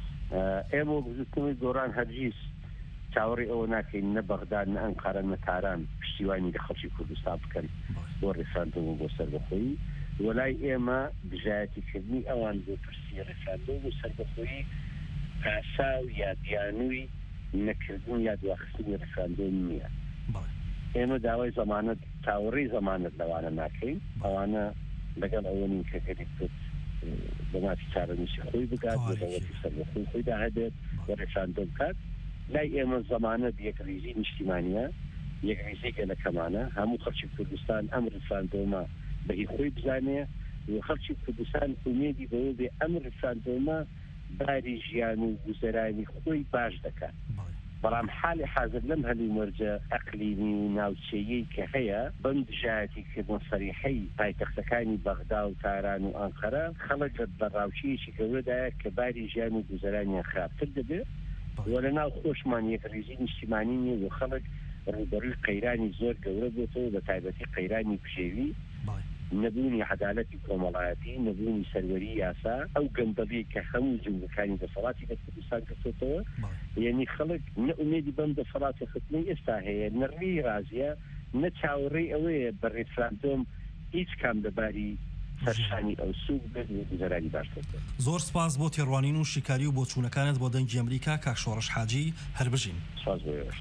S15: ئێمە بزوتنەوەی گۆڕان هەرگیز چاوەڕێی ئەوە ناکەین نە بەغداد نە ئەنقارە نە تاران پشتیوانی لە خەڵکی کوردستان بکەن بۆ ڕیفراندۆم و بۆ سەربەخۆیی. وەلای ئێمە بژایەتیکردنی ئەوان بۆ پرسی ڕیفراندۆم و سەربەخۆیی پاسا و یا دیانووی نەکردن یا دواخستنی ڕیفراندۆم نییە. ئێمە داوای زەمانەت چاوەڕێی زەمانەت لەوانە ناکەین. ئەوانە لەگەڵ ئەوە نین کە هەری کرد بە مافی چارەنووسی خۆی بکات بەوەتی سەربەخۆی خۆیدا هەبێت بۆ ڕیفراندۆم بکات. لای ئێمە زەمانەت یەکڕیزی نیشتیمانیە، یەکڕیزی گەلەکەمانە. هەموو خەڵکی کوردستان ئەم ڕیفراندۆمە بەهی خۆی بزانێ و خەڵکی کوردستان ئومێدی بەوە بێ ئەم ڕیفراندۆمە باری ژیان و گوزەرانی خۆی باش دەکات. بەڵام حالی حاضر لەم هەلوو مەرجە ئەقلیمی و ناوچەیەی کە هەیە بەم دژایەتیکردن سەریحەی پایتەختەکانی بەغدا و تاران و ئەنقەرە خەڵک بە ڕاوچەیەکی گەورەدایە کە باری ژیان و گوزەرانیان خراپتر دەبێت و لە ناو خۆشمان یەکڕیزی نیشتیمانی نیە و خەڵک ڕوبەڕووی قەیرانی زۆر گەورە بۆتەوە بە تایبەتی قەیرانی پشێوی، نەبوونی عەدالەتی کۆمەڵایەتی، نەبوونی سەروەری یاسا، ئەو گەندەڵی کە هەموو جنگەکانی دەسەڵاتی لە کوردستان کردوتەوە. یعنی خەڵک نە ئومێدی بەم دەسەڵاتی خستنی ئێستا هەیە، نەڕووی رازیە، نە چاوەڕێی ئەوەیە بە ڕیفراندۆم هیچ کام دەباری سەرشانی ئەو سوود بێت و گوزەرانی باشتر.
S14: زۆر سپاس بۆ تێڕوانین و شیکاری و بۆ چوونەکانت بۆ دەنگی ئەمریکا کاک شۆڕش حاجی هەربژین.
S15: سپاس بۆ ئێوەش.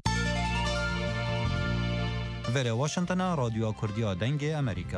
S16: ڤێرە واشنتنە رادیۆ کوردیا دەنگی ئەمریکا.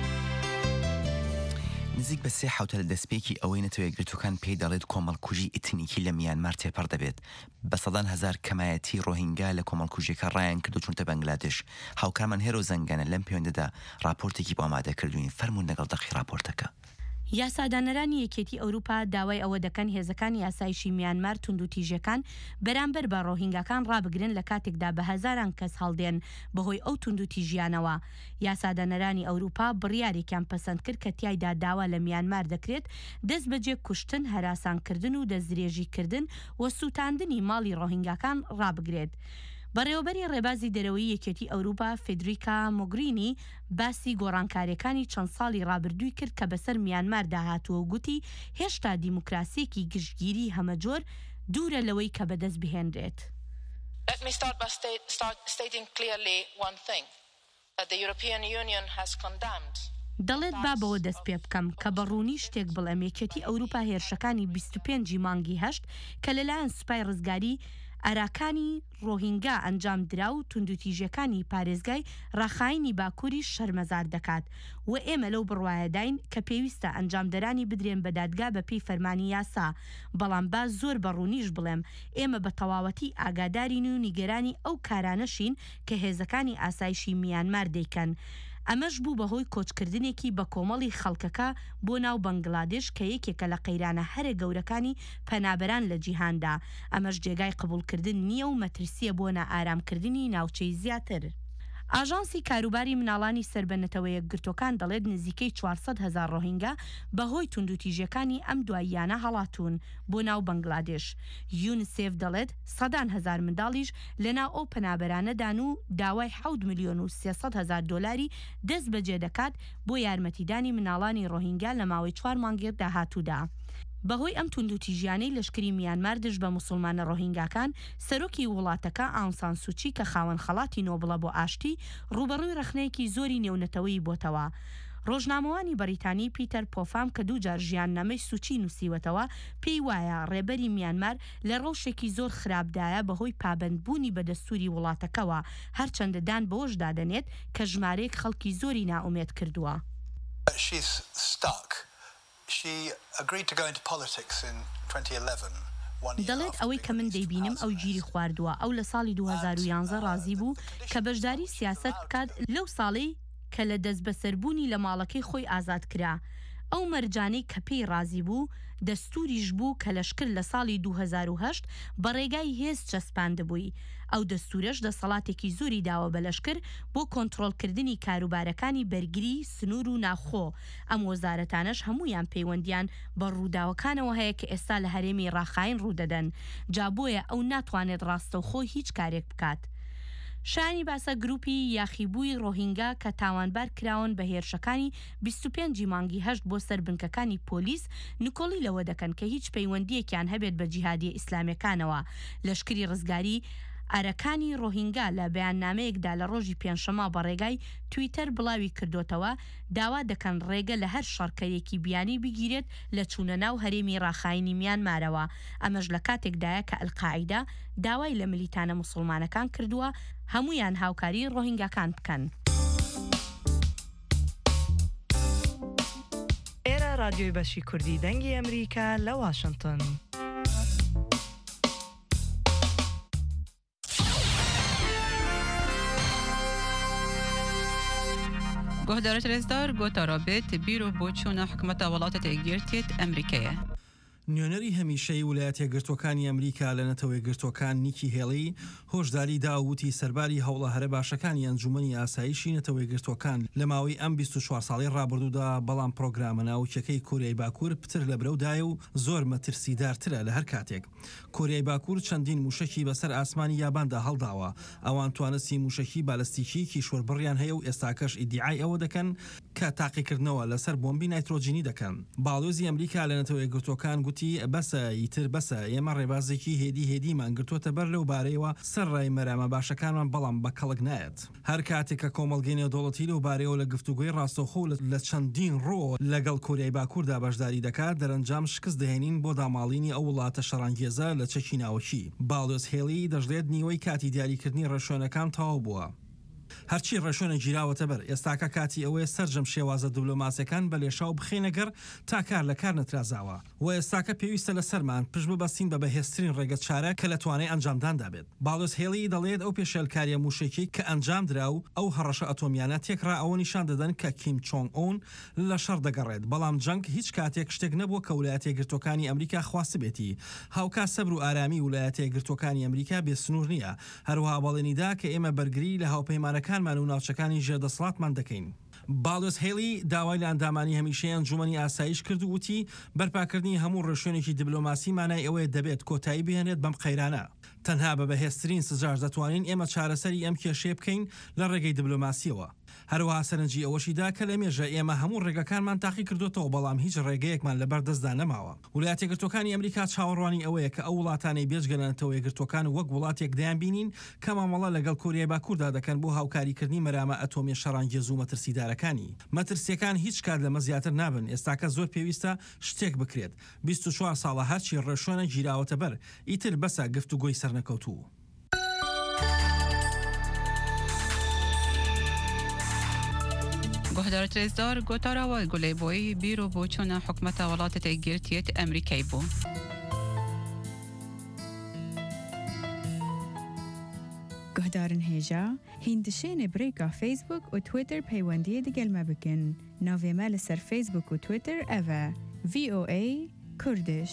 S1: نزیک بە سێ حوتە لە دەستپێکی ئەوەی نەتەوەی گرتوەکان پێی دەڵێت کۆمەڵکوژی ئیتنیکی لە میانمار تێپەڕ دەبێت. بە سەدان هەزار کەمایەتی ڕۆهینگا لە کۆمەڵکوژیەکە ڕایان کرد و چونتە بەنگلادێش. هاوکارمان هێرۆ زەنگانە لەم پەیوەندەدا راپۆرتێکی بۆ ئامادەکردوین. فەرموون لەگەڵ دەقی راپۆرتەکە.
S17: یاسادانەرانی یەکێتی ئەوروپا داوای ئەوە دەکەن هێزەکان یاسایشی میانمار تونند و تیژەکان بەرامبەر بە ڕۆهینگاکان ڕابگرن لە کاتێکدا بە هەزاران کەس هەڵدێن بەهۆی ئەو تونند و تیژیانەوە. یاسادانەرانی ئەوروپا بڕیارێکیان پەسەند کرد کە تیایدا داوا لە میانمار دەکرێت دەست بەجێ کوشتن، هەراسانکردن و دەستدرێژیکردن و سووتاندنی ماڵی ڕۆهینگاکان ڕابگرێت. بەڕێوەبەری ڕێبازی دەرەوەی یەکێتی ئەوروپا فێدریکا موگرینی باسی گۆڕانکاریەکانی چەند ساڵی ڕابردووی کرد کە بەسەر میانمار داهاتووە و گوتی هێشتا دیموکراسیەکی گشتگیری هەمەجۆر دوورە لەوەی کە بەدەست بهێنرێت.
S18: Let me start by state, start stating clearly one thing, that the European Union has condemned
S17: دەڵێت با بەوە دەست پێ بکەم کە بەڕوونی شتێک بڵێم یەکێتی ئەوروپا هێرشەکانی بیست و پێنجی مانگی هەشت کە لەلایەن سوپای ڕزگاری ئاراکانی ڕۆهینگا ئەنجام درا و توندوتیژەکانی پارێزگای ڕاخاینی باکووری شەرمەزار دەکات و ئێمە لەو بڕوایەداین کە پێویستە ئەنجامدەرانی بدرێن بە دادگا بە پێی فەرمانی یاسا. بەڵام با زۆر بەڕوونیش بڵێم ئێمە بە تەواوەتی ئاگادارین و نیگەرانی ئەو کارانەشین کە هێزەکانی ئاسایشی میانمار دەیکەن. ئەمەش بوو بەهۆی کۆچکردنێکی بە کۆمەڵی خەڵکەکە بۆ ناو بەنگلادێش کە یەکێکە لە قەیرانە هەرە گەورەکانی پەنابەران لە جیهاندا. ئەمەش جێگای قبولکردن نییە و مەترسیە بۆ نائارامکردنی ناوچەی زیاتر. ئاژانسی کاروباری مناڵانی سربەنەتەوە یەکگرتوەکان دەڵێت نزیکەی چوارسەد هەزار ڕۆهینگا بەهۆی توندوتیژەکانی ئەم دواییانە هەڵاتون بۆ ناو بەنگلادێش. یونسێف دەڵێت سەدان هەزار منداڵیش لەناو ئەو پەنابەرانەدان و داوای حەوت میلیۆن و سێسەد هەزار دۆلاری دەست بەجێ دەکات بۆ یارمەتیدانی مناڵانی ڕۆهینگا لە ماوەی چوار مانگی داهاتوودا. بەهۆی ئەم توندوتیژیانەی لەشکری میانمار دژ بە موسڵمانە ڕۆهینگاکان، سەرۆکی وڵاتەکە ئاون سان سوچی کە خاوەن خەڵاتی نۆبڵە بۆ ئاشتی ڕوبەڕووی رەخنەیەکی زۆری نێونەتەوەی بۆتەوە. ڕۆژنامەوانی بەریتانی پیتەر پۆفام کە دووجار ژیاننامەی سوچی نووسیوەتەوە پێی وایە ڕێبەری میانمار لە ڕەوشێکی زۆر خراپدایە بەهۆی پابەندبوونی بە دەستوری وڵاتەکەوە، هەرچەندە دان بەوەش دادەنێت کە ژمارەیەک خەڵکی زۆری نائومێد کردووە. دەڵێت ئەوەی کە من دەیبینم ئەو گیری خواردووە. ئەو لە ساڵی دوو هەزار و یانزە ڕازی بوو کە بەشداری سیاسەت بکات لەو ساڵی کە لە دەست بەسەربوونی لە ماڵەکەی خۆی ئازاد کرا. ئەو مەرجانەی کە پێی ڕازی بوو دەستوریش بوو کە لەشکر لە ساڵی دوو هەزار و هەشت بە ڕێگای هێز چەسپاندبووی. ئەو دەستورەش دەسەڵاتێکی زۆری داوە بە لەشکر بۆ کۆنتڕۆڵکردنی کاروبارەکانی بەرگری، سنوور و ناوخۆ. ئەم وەزارەتانەش هەمویان پەیوەندیان بە ڕووداوەکانەوە هەیە کە ئێستا لە هەرێمی ڕاخاین ڕوودەدەن. جا بۆیە ئەو ناتوانێت ڕاستەوخۆ هیچ کارێک بکات. شانی باسە گروپی یاخیبووی ڕۆهینگا کە تاوانبار کراون بە هێرشەکانی بیست و پێنجی مانگی هەشت بۆ سەر بنکەکانی پۆلیس نکۆڵی لەوە دەکەن کە هیچ پەیوەندیەکیان هەبێت بە جیهادیە ئیسلامیەکانەوە. لەشکری ڕزگاری ئارەکانی ڕۆهینگا لە بەیاننامەیەکدا لە ڕۆژی پێنجشەمە بە ڕێگای تویتەر بڵاوی کردوتەوە داوا دەکەن ڕێگە لە هەر شەڕکەرێکی بیانی بگیرێت لە چوونە ناو هەرێمی ڕاخاینی میانمارەوە. ئەمەش لە کاتێکدایە کە ئەلقاعیدا داوای لە ملیتانە موسڵمانەکان کردووە هەمویان هاوکاری ڕۆهینگاکان بکەن.
S19: ئێرە رادیۆی بەشی کوردی دەنگی ئەمریکا لە واشنگتن.
S2: گۆهدارە رێزدار گۆتارابێت بیرۆ بۆ چوونە حکومەتە وڵاتە تێگیرتێت ئەمریکایە.
S14: نوێنەری هەمیشەی ویلایەتە یەکگرتوەکانی ئەمریکا لە نەتەوە یەکگرتوەکان نیکی هێڵی هۆشداری داوتی سەرباری هەوڵە هەرە باشەکانی ئەنجومەنی ئاسایشی نەتەوە یەکگرتوەکان لە ماوەی ئەم بیست و چوار ساڵی ڕابردوودا، بەڵام پرۆگرامە ناوچەکەی کۆریای باکوور پتر لە برەودایە و زۆر مەترسیدارترە لە هەر کاتێک. کۆریای باکوور چەندین موشکی بەسەر ئاسمانی یاباندا هەڵداوە. ئەوان توانستی موشکی بالستیکی کیشوەربڕیان هەیە و ئێستاکەش ئیدعای ئەوە دەکەن کە تاقیکردنەوە لەسەر بۆمبی نایترۆجینی دەکەن. باڵۆزی ئەمریکا لە نەتەوە یەکگرتوەکان گوتی بەسە ئیتر بەسە ئێمە ڕێبازێکی هێدی هێدیمان گرتوۆتە بەر لەو بارەیەوە سەر ڕای مەرامە باشەکانمان، بەڵام بە کەڵک نایەت. هەر کاتێک کە کۆمەڵگەی نێودەوڵەتی لەو بارەیەوە لە گفتوگوی ڕاستەوخۆ لە چەندین ڕۆ لەگەڵ کۆریای باکووردا بەشداری دەکات، دەرەنجام شکست دەهێنین بۆ داماڵینی ئەو وڵاتە شەڕانگێزە لە چەکی ناوەکی. باڵۆز هێڵی دەژڵێت نیوەی کاتی دیاریکردنی ڕێشۆنەکان تەواو بووە. هەرچی ڕێشۆنە گیراوەتە بەر، ئێستاکە کاتی ئەوەیە سەرجەم شێوازە دیبلۆماسیەکان بە لێشاو بخێنەگەر تا کار لە کار نەترازاوە و ئێستاکە پێویستە لە سەرمان پشت ببەستین بە بەهێزترین ڕێگە چارە کە لە توانای ئەنجامداندا بێت. باڵۆز هێڵی دەڵێت ئەو پێشێلکاریە موشکی کە ئەنجام درا و ئەو هەڕەشە ئەتۆمیانە تێکڕا ئەوە نیشان دەدەن کە کیم چۆنگ ئۆن لە شەڕ دەگەڕێت، بەڵام جەنگ هیچ کاتێک شتێک نەبووە کە ویلایەتە یەکگرتوەکانی ئەمریکا خواست بێتی. هاوکات سەبر و ئارامی ویلایەتە یەکگرتوەکانی ئەمریکا بێسنوور نییە. هەروەها بەڵێنیدا کە ئێمە بەرگری لە هاوپەیمانەکانمان و ناوچەکانی ژێردەسەڵاتمان دەکەین. باڵۆز هێڵی داوای لە ئەندامانی هەمیشەی ئەنجومەنی ئاسایش کرد و وتی بەرپاکردنی هەموو ڕێشوێنێکی دیبلۆماسی مانای ئەوەیە دەبێت کۆتایی بهێنێت بەم قەیرانە. تەنها بە بەهێزترین سزاش دەتوانین ئێمە چارەسەری ئەم کێشەیە بکەین لە ڕێگەی دیبلۆماسیەوە. هەروەها سەرنجی ئەوەشیدا کە لە مێژە ئێمە هەموو ڕێگەکانمان تاقی کردوتەوە، بەڵام هیچ ڕێگەیەکمان لەبەر دەستدا نەماوە. ویلایەتە یەکگرتوەکانی ئەمریکا چاوەڕوانی ئەوەیە کە ئەو وڵاتانەی بێجگەلەنەتەوە یەکگرتوەکان وەک وڵاتێک دەیان بینین کە مامەڵە لەگەڵ کۆریای باکووردا دەکەن بۆ هاوکاریکردنی مەرامە ئەتۆمی شەڕانگێز و مەترسیدارەکانی. مەترسیەکان هیچ کات لەمە زیاتر نابن. ئێستاکە زۆر پێویستە شتێک بکرێت. بیست و چوار ساڵە هەرچی ڕێشۆنە گیراوەتە بەر، ئیتر بەسە گفتوگۆی سەرنەکەوتوو.
S2: گۆهدارە رێزدار گۆتاراوە گولەی بۆی بیرۆ بۆ چوونە حکومەتە وڵاتە تێگیرتێت ئەمریکای بوو.
S20: گۆهدارن هێژا هیندشێنێ برێکا فیسبوک و تویتر پەیوەندیە دیگەلمە بکن. ناوێمە لەسەر فیسبوک و تویتر ئەڤە ڤی ئۆ ئەی کوردش.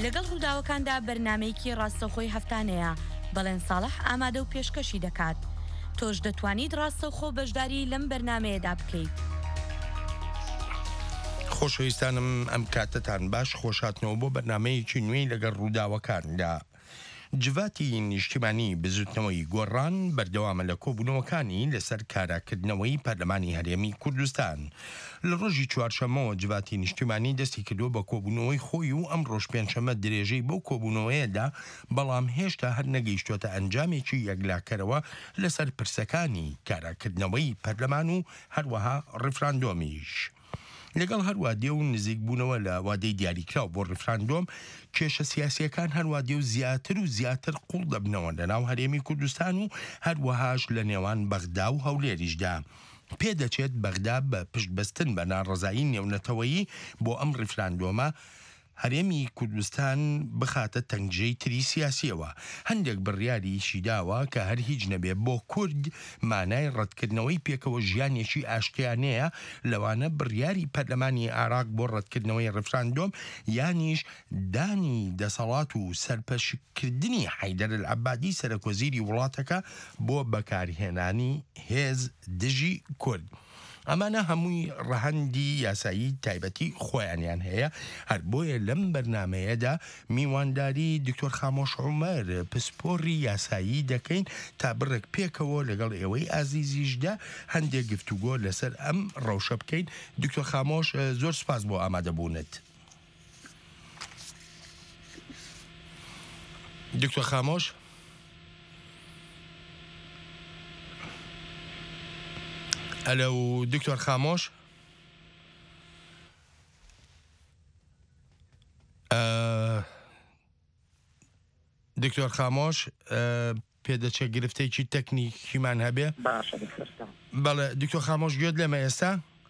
S17: لەگەڵ ڕووداوەکاندا بەرنمەیەکی ڕاستەوخۆی هەفتانەیە بەڵێن ساڵح ئامادە و پێشکەشی دەکات تۆش دەتوانیت ڕاستەوخۆ بەشداری لەم بەرنمەیەدا بکەیت.
S2: خۆشەویستانم ئەم کاتتان باش خۆشاتنەوە بۆ بەرنمەیەکی نوێی لەگەڵ ڕووداوەکاندا. جواتی نیشتیمانی بزوتنەوەی گۆڕان بەردەوامە لە کۆبوونەوەکانی لەسەر کاراکردنەوەی پەرلەمانی هەرێمی کوردستان. لە ڕۆژی چوارشەمەوە جواتی نیشتیمانی دەستی کردووە بە کۆبوونەوەی خۆی و ئەم ڕۆژ پێنجشەمە درێژەی بۆ کۆبوونەوەیەدا بەڵام هێشتا هەر نەگەیشتوتە ئەنجامێکی یەکلاکەرەوە لەسەر پرسەکانی کاراکردنەوەی پەرلەمان و هەروەها ڕفراندۆمیش. لەگەڵ هەروە دێ و نزیک بوونەوە لە وادەی دیاریکراو بۆ ڕفراندۆم کێشە سیاسیەکان هەروە دێ و زیاتر و زیاتر قوڵ دەبنەوە لە ناو هەرێمی کوردستان و هەروەهاش لە نێوان بەغدا و هەولێریشدا. پێدەچێت بەغدا بە پشتبەستن بە ناڕەزایی نێونەتەوەیی بۆ ئەم ڕفراندۆمە هەرێمی کوردستان بخاتە تەنگژەی تری سیاسیەوە. هەندێک بڕیاریشی داوە کە هەر هیچ نەبێ بۆ کورد مانای ڕەتکردنەوەی پێکەوە ژیانێکی ئاشتیانەیە لەوانە بڕیاری پەرلەمانی عێراق بۆ ڕەتکردنەوەی ڕفراندۆم یانیش دانی دەسەڵات و سەرپەشکردنی حەیدەر العەبادی سەرۆکوەزیری وڵاتەکە بۆ بەکارهێنانی هێز دژی کورد. ئەمانە هەمووی ڕەهەندی یاسایی تایبەتی خۆیانیان هەیە. هەر بۆیە لەم بەرنمەیەدا میوانداری دکتۆر خامۆش عومەر پسپۆڕی یاسایی دەکەین تا بڕێک پێکەوە لەگەڵ ئێوەی ئازیزیشدا هەندێک گفتوگۆ لەسەر ئەم ڕەوشە بکەین. دکتۆر خامۆش زۆر سپاس بۆ ئامادەبوونت. دکتۆر خامۆش ئەلو دکتۆر خامۆش دکتۆر خامۆش پێدەچێت گرفتەیەکی تەکنیکیمان هەبێ. بەڵێ دکتۆر خامۆش گوێت لێمە ئێستا؟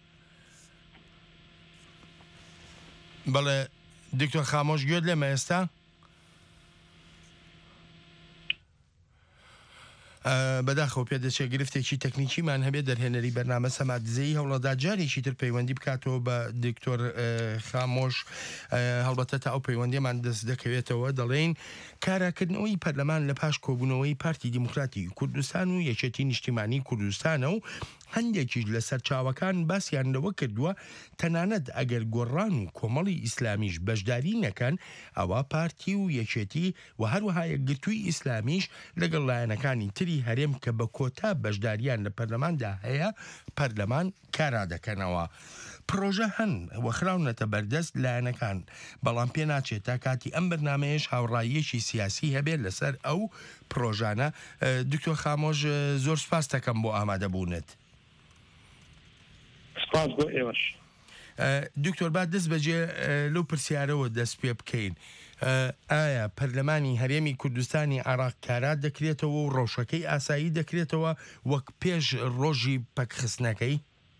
S2: بەڵێ دکتۆر خامۆش گوێت لێمە ئێستا؟ بەداخەوە پێدەچێت گرفتێکی تەکنیکیمان هەبێت دەرهێنەری بەرنامە سەمادزەی هەوڵەدا جارێکی تر پەیوەندی بکاتەوە بە دکتۆر خامۆش. هەڵبەتە تا ئەو پەیوەندیمان دەست دەکەوێتەوە دەڵێن کاراکردنەوەی پەرلەمان لە پاش کۆبوونەوەی پارتی دیموکراتی کوردستان و یەکێتی نیشتیمانی کوردستانە و هەندێکیش لە سەرچاوەکان باسییان لەوە کردووە تەنانەت ئەگەر گۆڕان و کۆمەڵی ئیسلامیش بەشداری نەکەن ئەوە پارتی و یەکێتی و هەروەها یەکگرتووی ئیسلامیش لەگەڵ لایەنەکانی تری هەرێم کە بە کۆتا بەشداریان لە پەرلەماندا هەیە پەرلەمان کارا دەکەنەوە. پرۆژە هەن وەخراونەتە بەردەست لایەنەکان بەڵام پێ ناچێت تا کاتی ئەم بەرنامەیەش هاوڕاییەکی سیاسی هەبێت لەسەر ئەو پرۆژانە. دکتۆر خامۆش زۆر سپاس دەکەم بۆ ئامادەبوونت.
S5: سپاس بۆ ئێوەش.
S2: دکتۆر با دەست بەجێ لەو پرسیارەوە دەست پێ بکەین. ئایا پەرلەمانی هەرێمی کوردستانی عێراق کارا دەکرێتەوە و ڕەوشەکەی ئاسایی دەکرێتەوە وەک پێش ڕۆژی پەکخستنەکەی؟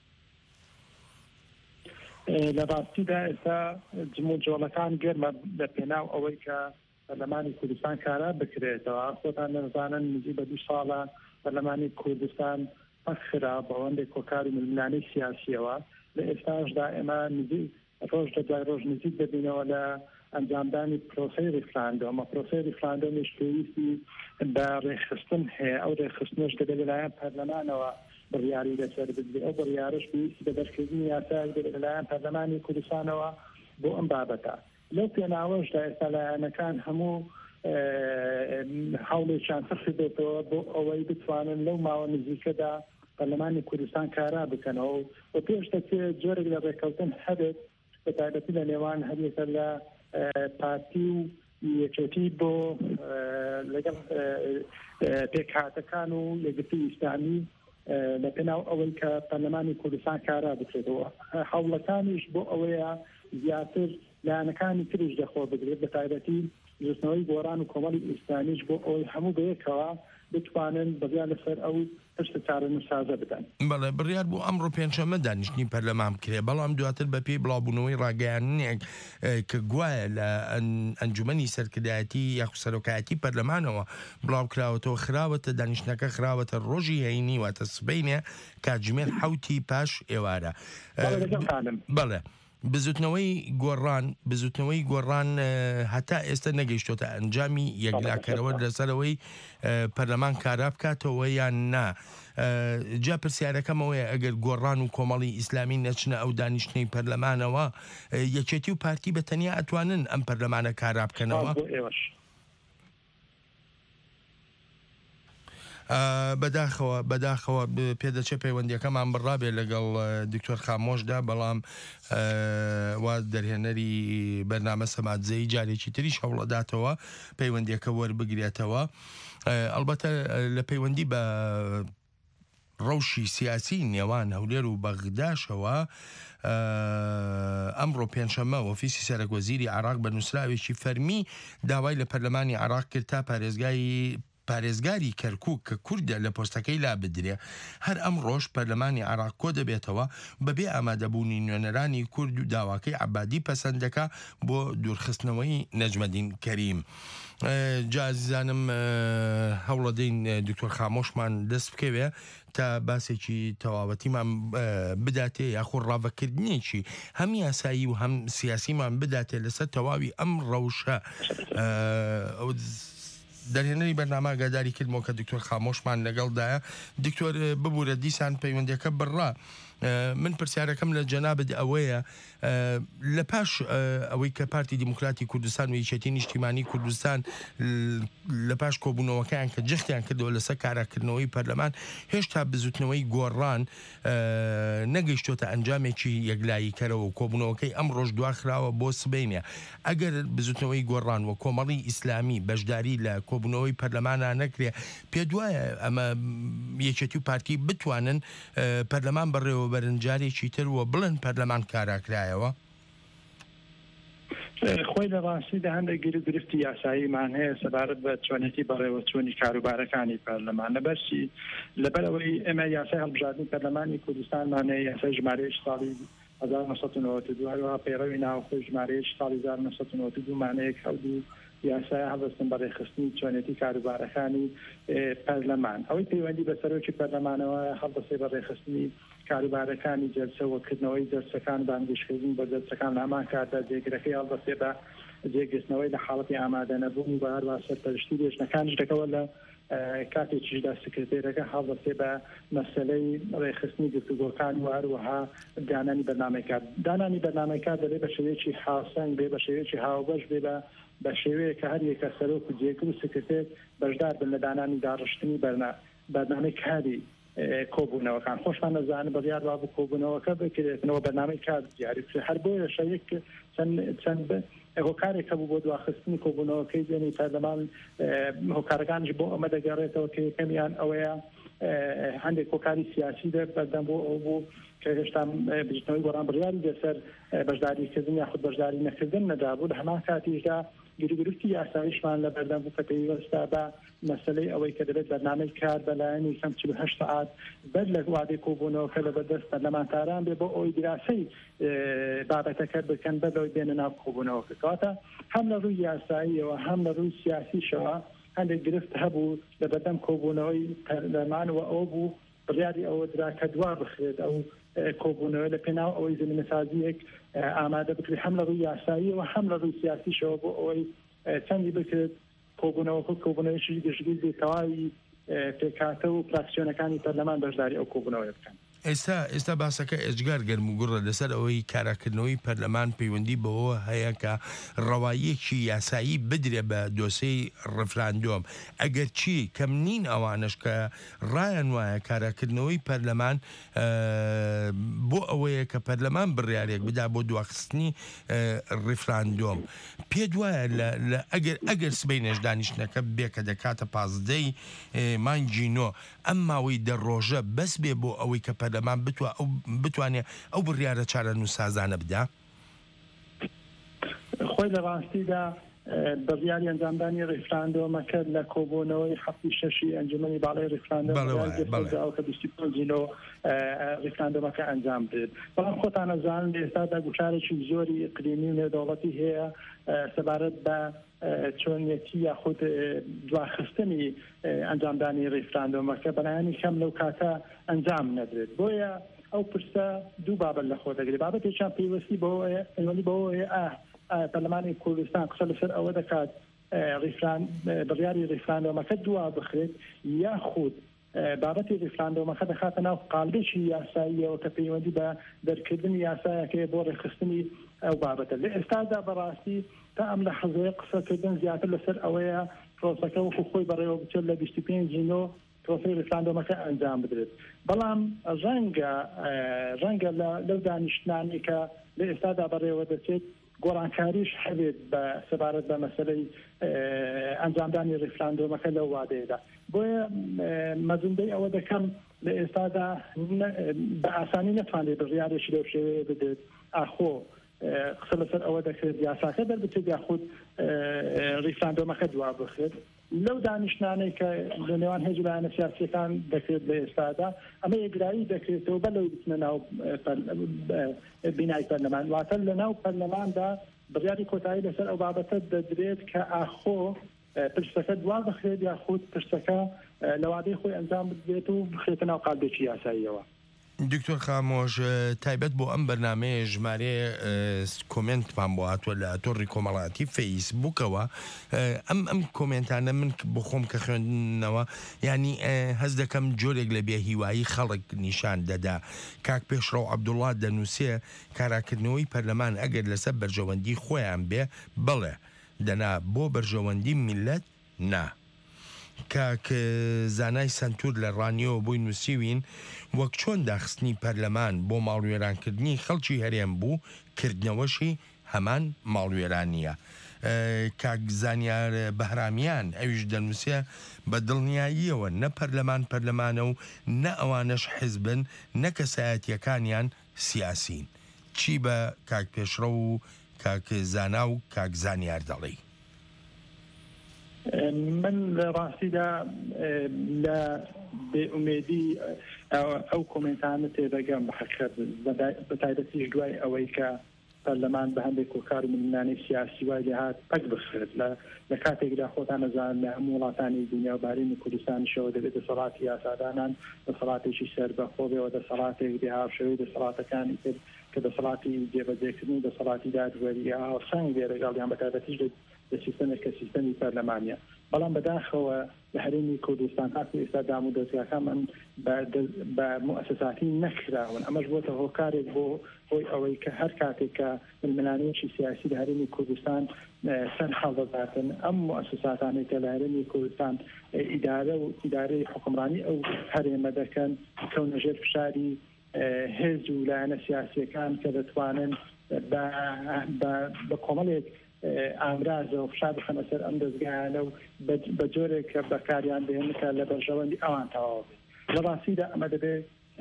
S5: لە ڕاستیدا ئێستا جمو جۆڵەکان گەرمە لە پێناو ئەوەی کە پەرلەمانی کوردستان کارا بکرێتەوە. خۆتان دەزانن نزیک بە دوو ساڵە پەرلەمانی کوردستان پەخرا بە ئەوەندێک کۆکار و ململانەی سیاسیەوە. لە ئێستاشدا ئێمە نزیک ڕۆژ دەدوای ڕۆژ نزیک دەبینەوە لە ئەنجامدانی پرۆسەی ڕفراندۆم. پرۆسەی ڕفراندۆمیش پێویستی بە ڕێخستن هەیە. ئەو ڕێخستنش دەبێت لەلایەن پەرلەمانەوە بڕیاری لەسەر بدرێت. ئەو بڕیارش پێویستی بە دەرکردنی یاسایەک دەبێت لەلایەن پەرلەمانی کوردستانەوە بۆ ئەم بابەتە. لەو پێناوەشدا ئێستا لایەنەکان هەموو هەوڵێکیان سەرکردێتەوە بۆ ئەوەی بتوانن لەو ماوە نزیکەدا پەرلەمانی کوردستان کارا بکەنەوە و پێش دەچێت جۆرێک لە ڕێکەوتن هەبێت بە تایبەتی لە نێوان هەریەکە لە پارتی و یەکێتی بۆ لەگەڵ پێکهاتەکان و یەکگرتووی ئیسلامی لە پێناو ئەوەی کە پەرلەمانی کوردستان کارا بکرێتەوە. هەوڵەکانیش بۆ ئەوەیە زیاتر لایەنەکانی تریش دەخۆ بگرێت بە تایبەتی ژستنەوەی گۆڕان و کۆمەڵی ئیسلامیش بۆ ئەوەی هەموو بەیەکەوە بتوانن بەڵیا لەسەر ئەو پشت چارە نووسازە بدەن.
S2: بەڵێ بڕیار بۆ ئەمڕۆ پێنجشەممە دانیشتنی پەرلەمان بکرێ بەڵام دواتر بە پێی بڵاوبوونەوەی ڕاگەیاننێک کە گوایە لە ئەنجومەنی سەرکردایەتی یاخو سەرۆکایەتی پەرلەمانەوە بڵاو کراوەتەوە خراوەتە دانیشتنەکە خراوەتە ڕۆژی هەینی واتە سبەینێ کاتژمێر حوتی پاش ئێوارە. بەڵێ
S21: بزوتنەوەی گۆڕان بزوتنەوەی گۆڕان هەتا ئێستا نەگەیشتۆتە ئەنجامی یەکلاکەرەوە لەسەرەوەی پەرلەمان کارا بکاتەوە یان نا. جا پرسیارەکەمەوەی ئەگەر گۆڕان و کۆمەڵی ئیسلامی نەچنە ئەو دانیشتنەی پەرلەمانەوە یەکێتی و پارتی بەتەنیا ئەتوانن ئەم پەرلەمانە کارا بکەنەوە. بەداخەوە بەداخەوە پێدەچێت پەیوەندیەکەمان بڕابێ لەگەڵ دکتۆر خامۆشدا، بەڵام وا دەرهێنەری بەرنامە سەماتزەی جارێکی تریش هەوڵەداتەوە پەیوەندیەکە وەربگرێتەوە. ئەلبەتە لە پەیوەندی بە ڕەوشی سیاسی نێوان هەولێر و بەغداشەوە ئەمڕۆ پێنجشەممە ئۆفیسی سەرۆکوەزیری عێراق بە نووسراوێکی فەرمی داوای لە پەرلەمانی عێراق کرد تا پارێزگای پارێزگاری کەرکووک کە کوردە لە پۆستەکەی لا بدرێ. هەر ئەم ڕۆژ پەرلەمانی عێراق کۆ دەبێتەوە بەبێ ئامادەبوونی نوێنەرانی کورد و داواکەی عەبادی پەسەندەکە بۆ دوورخستنەوەی نەجمەدین کەریم. جازیزانم هەوڵەدەین دکتۆر خامۆشمان دەست بکەوێ تا باسێکی تەواوەتیمان بداتێ یاخۆ ڕاوەکردنێکی هەم یاسایی و هەم سیاسیمان بداتێ لەسەر تەواوی ئەم ڕەوشە. دەرهێنەری بەرنامە ئاگاداری کردمەوە کە دکتۆر خامۆشمان لەگەڵدایە. دکتۆر ببوورە دیسان پەیوەندیەکە بڕا. من پرسیارەکەم لە جەنابەت ئەوەیە لە پاش ئەوەی کە پارتی دیموکراتی کوردستان و یەکێتی نیشتیمانی کوردستان لە پاش کۆبوونەوەکەیان کە جەختیان کردەوە لەسەر کاراکردنەوەی پەرلەمان هێشتا بزوتنەوەی گۆڕان نەگەیشتۆتە ئەنجامێکی یەکلایی کەرەوە و کۆبوونەوەکەی ئەم ڕۆژ دواخراوە بۆ سبەینێ. ئەگەر بزوتنەوەی گۆڕان و کۆمەڵی ئیسلامی بەشداری لە کۆبوونەوەی پەرلەمانە نەکرێ پێ دوایە ئەمە یەکێتی و پارتی بتوانن پەرلەمان بەڕێوە بەرنجارێکی تر وە بڵن پەرلەمان کاراکرایەوە؟
S22: خۆی لە ڕاستیدا هەندێک گرفتی یاساییمان هەیە سەبارەت بە چۆنێتی بەڕێوەچوونی کاروبارەکانی پەرلەمان. لەبەرچی لەبەرەوەی ئێمە یاسای هەڵبژاردننی پەرلەمانی کوردستانمانەیە یاسای ژمارەیەکی ساڵی هەزار و نۆ سەد و نۆڤەت و دو هەروەها پەیڕەوی ناوخۆی ژمارەیەکی ساڵی هەزار و نۆ سەد و نۆڤەت و دوو مانەیەک هەڵبوو یاسای هەڵدەستن بە ڕێخستنی چۆنێتی کاروبارەکانی پەرلەمان. ئەوەی پەیوەندی بە سەرۆکی پەرلەمانەوە هەڵدەستێ بە ڕێخستنی کاروبارەکانی جەلسەوەکردنەوەی دەرسەکان بانگشتکردن بە دەرسەکان لە هەمان کاتدا جێگرەکەی هەڵدەستێ بە جێگەستنەوەی لە حاڵەتی ئامادە نەبوون و هەروە سەرپەرشتی لێژنەکانش دەکەوە لە کاتێکیشدا سکرتێرەکە هەڵدەستێ بە مەسەلەی ڕێخستنی گفتوگۆکان و هەروەها دانانی بەرنامەی کار. دانانی بەرنامەی کار دەبێت بە شێوەیەکی هاوسەنگ بێ، بە شێوەیەکی هاوبەش بێ، بە شێوەیە کە هەر یەکە سەرۆک و جێگر و سکرتێر بەشدار بن لە دانانی داڕشتنی بەرنامەی کاری کۆبوونەوەکان. خۆشمان نەزانن بەڕیار وا بوو کۆبوونەوەکە بکرێتنەوە بەرنامەی کار دیاری هەر بۆیە شەیەک چەند هۆکارێک هەبوو بۆ دواخستنی کۆبوونەوەکەی دێنی پەرلەمان. هۆکارەکانش بۆ ئەمە دەگەڕێتەوە کە یەکەمیان ئەوەیە هەندێک هۆکاری سیاسی دە بەردەم بۆ ئەو بوو کە هێشتا بژنەوەی گۆڕان بڕیاری لەسەر بەشداریکردن یاخود بەشداری نەکردن نەدابوو. لە هەمان کاتیشدا گرگرفتی یاساییشمان لە بەردەم بوو کە پێویستا بە مەسەلەی ئەوەی کە دەبێت بەرنامەی کار بەلایەنی کەم چل و هەشت سەعات بەر لە وادەی کۆبوونەوەکە لە بەردەست پەرلەمانتاران بێ بۆ ئەوەی دراسەی بابەتەکە بکەن بەرەوەی بێنە ناو کۆبوونەوەکە. کەواتە هەم لە ڕووی یاساییەوە هەم لە ڕووی سیاسیشەوە هەندێک گرفت هەبوو لە بەردەم کۆبوونەوەی پەرلەمان و ئەو بوو بڕیاری ئەوە درا کە دوا بخرێت ئەو کۆبوونەوە لە پێناو ئەوەی زمینەسازیەک ئامادە بکرێت هەم لە ڕووی یاساییەوە هەم لە ڕووی سیاسیشەوە بۆ ئەوەی چەندی بکرێت کۆبوونەوەکە کۆبوونەوەیشی گەشتگیر بێت تەواوی پێکاتە و پراکسیۆنەکانی پەرلەمان بەشداری ئەو کۆبوونەوەی بکەن.
S21: ئێستا ئێستا باسەکە ئێجگار گەرم و گوڕە لەسەر ئەوەی کاراکردنەوەی پەرلەمان پەیوەندی بەوە هەیە کە ڕەوایەکی یاسایی بدرێ بە دۆسەی ڕفراندۆم. ئەگەر چی کەم نین ئەوانش کە ڕایان وایە کاراکردنەوەی پەرلەمان بۆ ئەوەیە کە پەرلەمان بڕیارێک بدا بۆ دواخستنی ڕفراندۆم. پێ دوایە ئەگەر ئەگەر سبەی دانیشتنەکە بێ کە دەکاتە پازدەی مانگی نۆ ئەم ماوەی دە ڕۆژە بەس بێ بۆ ئەوەی کە پەرلەمان بتوانێت ئەو بڕیارە چارە نووسازانە بدا؟
S22: خۆی لە ڕاستیدا بڕیاری ئەنجامدانی ڕیفراندۆمەکە لە کۆبوونەوەی هەفتی شەشی ئەنجومەنی باڵای ڕیفراندۆم کە بیستی پێنجینۆ ڕیفراندۆمەکە ئەنجام بدرێت. بەڵام خۆتان ئەزانن لە ئێستادا گوشارێکی زۆری ئیقلیمی و نێودەوڵەتی هەیە سەبارەت بە چۆنیەتی یاخود دواخستنی ئەنجامدانی ڕیفراندۆمەکە بەلایەنی کەم لەو کاتە ئەنجام نەدرێت. بۆیە ئەو پرسە دوو بابەت لە خۆ دەگرێت بابەتێکیان پێوەستی بەوەیە پەیوەندی بەوەیە پەرلەمانی کوردستان قسە لەسەر ئەوە دەکات بڕیاری ڕیفراندۆمەکە دوا بخرێت یاخود بابەتی ڕیفراندۆمەکە دەخاتە ناو قالبێکی یاساییەوە کە پەیوەندی بە دەرکردنی یاسایەکەیە بۆ ڕێخستنی ئەو بابەتە لە ئێستادا بەڕاستی تا ئەم لە حەزەیە قسەکردن زیاتر لەسەر ئەوەیە پرۆسەکە وەکو خۆی بەڕێوە بچێت لە بیست و پێنج نۆ پرۆسی ڕیفراندۆمەکە ئەنجام بدرێت بەڵام ڕەنگە ڕەنگە لەو دانیشتنانی کە لە ئێستادا بەڕێوە دەچێت گۆڕانکاریش هەبێت بە سەبارەت بە مەسەلەی ئەنجامدانی ڕیفراندۆمەکە لەو وادەیەدا بۆیە مەزوندەی ئەوە دەکەم لە ئێستادا بە ئاسانی نەتوانێت بڕیارێکی لەو شێوەیە بدێت ئاخۆ قسە لەسەر ئەوە دەکرێت یاساکە دەربچێت یاخود ڕیفراندۆمەکە دوا بخرێت لەو دانیشتانەی کە لە نێوان هێز لایەنە سیاسیەکان دەکرێت لە ئێستادا ئەمە یەکرایی دەکرێتەوە بەلەوەی بچنە ناو بینای پەرلەمان واتە لە ناو پەرلەماندا بڕیاری کۆتایی لەسەر ئەو بابەتە دەدرێت کە ئاخۆ پرسەکە دوا بخرێت یاخود پرسەکە لە وادەی خۆی ئەنجام بدرێت و بخرێتە ناو قالبێکی یاساییەوە.
S21: دکتۆر خامۆش تایبەت بۆ ئەم بەرنامەیە ژمارە کۆمنتمان بۆ هاتووە لە تۆڕی کۆمەڵاتی فەیسبووکەوە ئەم ئەم کۆمنتانە من بۆ خۆم کە خوێندنەوە ینی هەز دەکەم جۆرێک لە بێ هیوایی خەڵک نیشان دەدا کاک پێشڕەو عەبدوڵڵا دەنووسێ کاراکردنەوەی پەرلەمان ئەگەر لەسەر بەرژەوەندی خۆیان بێ بڵێ دەنا بۆ بەرژەوەندی میلەت نا کاک زانای سنتور لە ڕانیەوە بۆی نووسیوین وەک چۆن داخستنی پەرلەمان بۆ ماڵوێرانکردنی خەڵکی هەرێم بوو کردنەوەشی هەمان ماڵوێرانیە. کاک زانیار بەهرامیان ئەویش دەنووسێ بە دڵنیاییەوە نە پەرلەمان پەرلەمانە و نە ئەوانەش حیزبن نە کەسایەتیەکانیان سیاسین. چی بە کاک پێشڕە و کاک زانا و کاک زانیار دەڵێ؟
S22: من لە ڕاستیدا لە بێئومێدی ئەو کۆمنتانە تێدەگەم بە حقیقەت بە تایبەتیش دوای ئەوەی کە پەرلەمان بە هەندێک کۆکار و منانەی سیاسی وای دەهات پەک بخرێت لە کاتێکدا خۆتان نەزان لە هەموو وڵاتانی دنیا و بارینی کوردستانیشەوە دەبێت دەسەڵاتی یاسادانان دەسەڵاتێکی سەربەخۆ بێەوە دەسەڵاتێک بێهاوشەوەی دەسەڵاتەکانی تر کە دەسەڵاتی جێبەجێکردنی دەسەڵاتی دادوەریە هاوسەنگ بێ لەگەڵیان بە تایبەتیش لە سیستەمێک کە سیستەمی پەرلەمانیە بەڵام بەداخەوە لە هەرێمی کوردستان هاتو ئێستا دام و دەستگاکەمان بە موسساتی نەکراون ئەمەش بۆتە هۆکارێک بۆ بۆی ئەوەی کە هەر کاتێک کە ململانەیەکی سیاسی لە هەرێمی کوردستان سەر هەڵدەداتن ئەم موسساتانەی کە لە هەرێمی کوردستان ئیدارە و ئیدارەی حکومڕانی ئەو هەرێمە دەکەن کەونە ژێر فشاری هێز و لایەنە سیاسیەکان کە دەتوانن بە کۆمەڵێک ئامرازە و فشار بخەنە سەر ئەم دەستگایانە و بە جۆرێک کە بەکاریان دێنکە لە بەرژەوەندی ئەوان تەواو بێت لە ڕاستیدا ئەمە دەبێت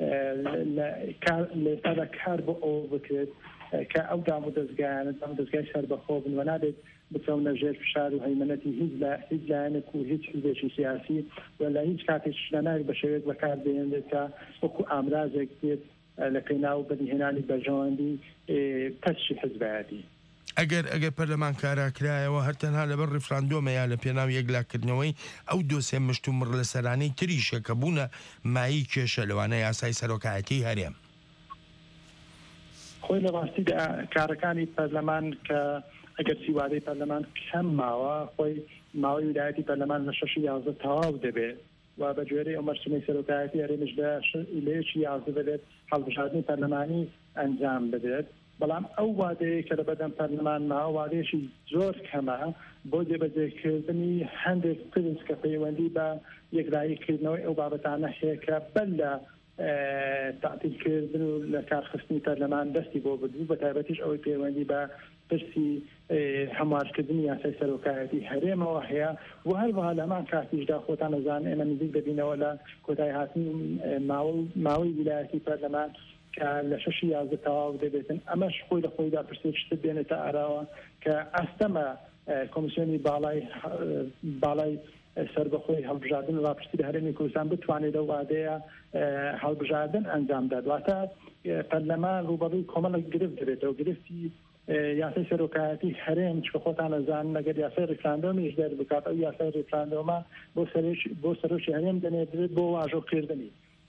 S22: لە ئێستادا کار بۆ ئەوە بکرێت کە ئەو دام و دەستگایانە ئەم دەستگای سەربەخۆ بن و نابێت بچەونە ژێر فشار و هەیمەنەتی هیچ لە هیچ لایەنێک و هیچ حیزبێکی سیاسی و لە هیچ کاتێک شتاناوی بە شێوەیەک بەکار دێنێت کە وەکو ئامرازێک بێت لە پێناو بەدیهێنانی بەرژەوەندی پەسشی حیزبایەتی.
S21: ئەگەر ئەگەر پەرلەمان کاراکرایەوە هەر تەنها لەبەر ڕیفراندۆمەیە لە پێناو یەکلاکردنەوەی ئەو دۆسێ مشت و مڕ لە سەرانەی تریشە کە بوونە مایی کێشە لەوانە یاسای سەرۆکایەتی هەرێم
S22: خۆی لە ڕاستیدا کارەکانی پەرلەمان کە ئەگەر سیوادەی پەرلەمان کەم ماوە خۆی ماوەی ویلایەتی پەرلەمان لە شەش یازدە تەواو دەبێت و بە جۆرەی ئەو مەرسومەی سەرۆکایەتی هەرێمیش لە لەیەکی یازدە دەبێت هەڵبژاردننی پەرلەمانی ئەنجام بدرێت بەڵام ئەو وادەیە کە لە بەدەم پەرلەمان ماوە وادەیەکی زۆر کەمە بۆ جێبەجێکردنی هەندێک پرس کە پەیوەندی بە یەکلاییکردنەوەی ئەو بابەتانە هەیە کە بەر لە تعتیلکردن و لە کارخستنی پەرلەمان دەستی بۆ بردوو بە تایبەتیش ئەوەی پەیوەندی بە پرسی هەموارکردنی یاسای سەرۆکایەتی هەرێمەوە هەیە و هەروەها لەمان کاتیشدا خۆتان نەزان ئێمە نزیک دەبینەوە لە کۆتایی هاتنی ماوەی ویلایەتی پەرلەمان کە لە شەشی یازدە تەواو دەبێتن ئەمەش خۆی لە خۆیدا پرسێکشت بێنێتە ئاراوە کە ئەستەمە کۆمیسیۆنی باڵای باڵای سەربەخۆی هەڵبژاردن و راپرسی لە هەرێمی کوردستان بتوانێت لەو وادەیە هەڵبژاردن ئەنجام داد واتە پەرلەمان ڕوبەڕووی کۆمەڵێک گرفت دەبێتەوە گرفتی یاسای سەرۆکایەتی هەرێم چکە خۆتان نەزان لەگەر یاسای ڕیفراندۆمیش دەربکات ئەو یاسای ڕیفراندۆمە بۆ سەرۆکی هەرێم دەنێدرێت بۆ واژۆکردنی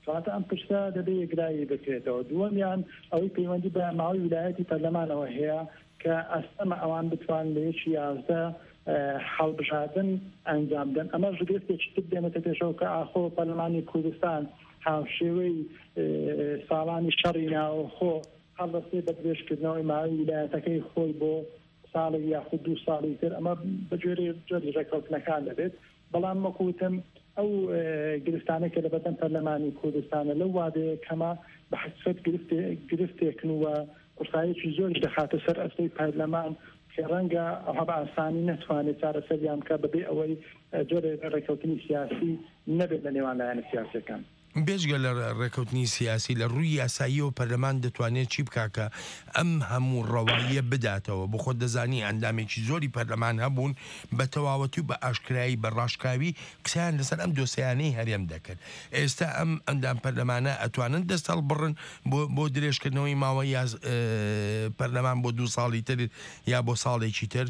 S22: کەواتە ئەم پرسە دەبێ یەکلایی بکرێتەوە. دووەمیان ئەوەی پەیوەندی بە ماوەی ویلایەتی پەرلەمانەوە هەیە کە ئەستەمە ئەوان بتوان لە یەکی یازدە هەڵبژاردن ئەنجامدەن. ئەمە ژگرفتێکی تر دێنێتە پێشەوە کە ئاخۆ پەرلەمانی کوردستان هاوشێوەی ساڵانی شەڕی ناوخۆ هەڵدەستێ بە درێژکردنەوەی ماوەی ویلایەتەکەی خۆی بۆ ساڵێک یاخود دوو ساڵی تر. ئەمە بەگوێرە جۆری ڕێکەوتنەکان دەبێت. بەڵام وەکوتم ئەو گرفتانە کە لە بەردەم پەرلەمانی کوردستانە لەو وادەیە کەمە بە حەسفەت گرفتێکن و قورسایەکی زۆری دەخاتە سەر ئەستەی پەرلەمان کە ڕەنگە ئەوها بە ئاسانی نەتوانێت چارەسەریان بکە بەبێ ئەوەی جۆرە ڕێکەوتنی سیاسی نەبێت لە نێوان لایەنە سیاسیەکان.
S21: بێژگە لە ڕێکەوتنی سیاسی لە ڕووی یاساییەوە پەرلەمان دەتوانێت چی بکاکە ئەم هەموو ڕەواییە بداتەوە بۆ خۆت دەزانی ئەندامێکی زۆری پەرلەمان هەبوون بە تەواوەتی و بە ئاشکرایی بە ڕاشکاوی قسەیان لەسەر ئەم دۆسیانەی هەرێم دەکرد. ئێستا ئەم ئەندام پەرلەمانە ئەتوانن دەست هەڵبڕن بۆ درێژکردنەوەی ماوە یاز پەرلەمان بۆ دوو ساڵی تر یا بۆ ساڵێکی تر.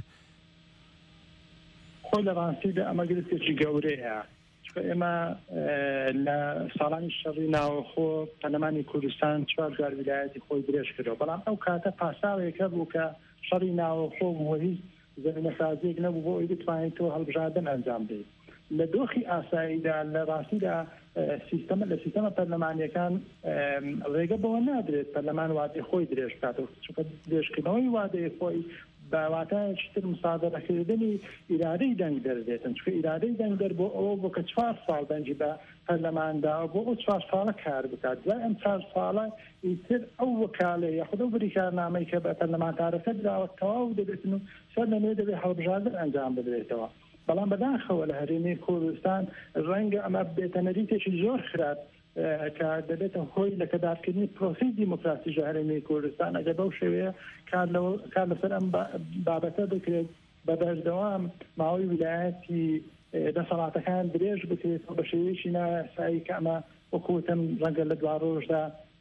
S22: خۆی لە ڕاستیدا ئەمە گرفتێکی گەورەیە. ئێمە لە ساڵانی شەڕی ناوخۆ پەرلەمانی کوردستان چوار جار ویلایەتی خۆی درێژ کردەوە. بەڵام ئەو کاتە پاساوێکە بوو کە شەڕی ناوخۆ بووە هیچ زەمینەسازیەک نەبوو بۆ ئەوەی بتوانێتەوە هەڵبژاردن ئەنجام بدەیت. لە دۆخی ئاساییدا لە ڕاستیدا سیستەمە لە سیستەمە پەرلەمانیەکان ڕێگە بەوە نادرێت پەرلەمان وادەی خۆی درێژ بکاتەوە چونکە درێژکردنەوەی وادەی خۆی باواتایەکی تر مسادەرەکردنی ئیرادەی دەنگ دەردێتن چونکە ئیرادەی دەنگ دەر بۆ ئەوە بۆ کە چوار ساڵ دەنگی بە پەرلەماندا بۆ ئەو چوار ساڵە کار بکات. دوای ئەم چوار ساڵە ئیتر ئەو وەکالەیە یاخود ئەو بریکارنامەی کە بە پەرلەمانتارەکە دراوە تەواو دەبێتن و سەر لەنوێ دەبێت هەڵبژاردن ئەنجام بدرێتەوە. بەڵام بەداخەوە لە هەرێمی کوردستان ڕەنگە ئەمە بێتە نەریتێکی زۆر خراپ کە دەبێتە هۆی لە کەدارکردنی پرۆسی دیموکراسی هەرێمی کوردستان ئەگە بەو شێوەیە کار لەسەر ئەم بابەتە بکرێت بە بەردەوام ماوەی ویلایەتی دەسەڵاتەکان درێژ بکرێتەوە بە شێوەیەکی نایاسایی کە ئەمە وەکوتم ڕەنگە لە دوا ڕۆژدا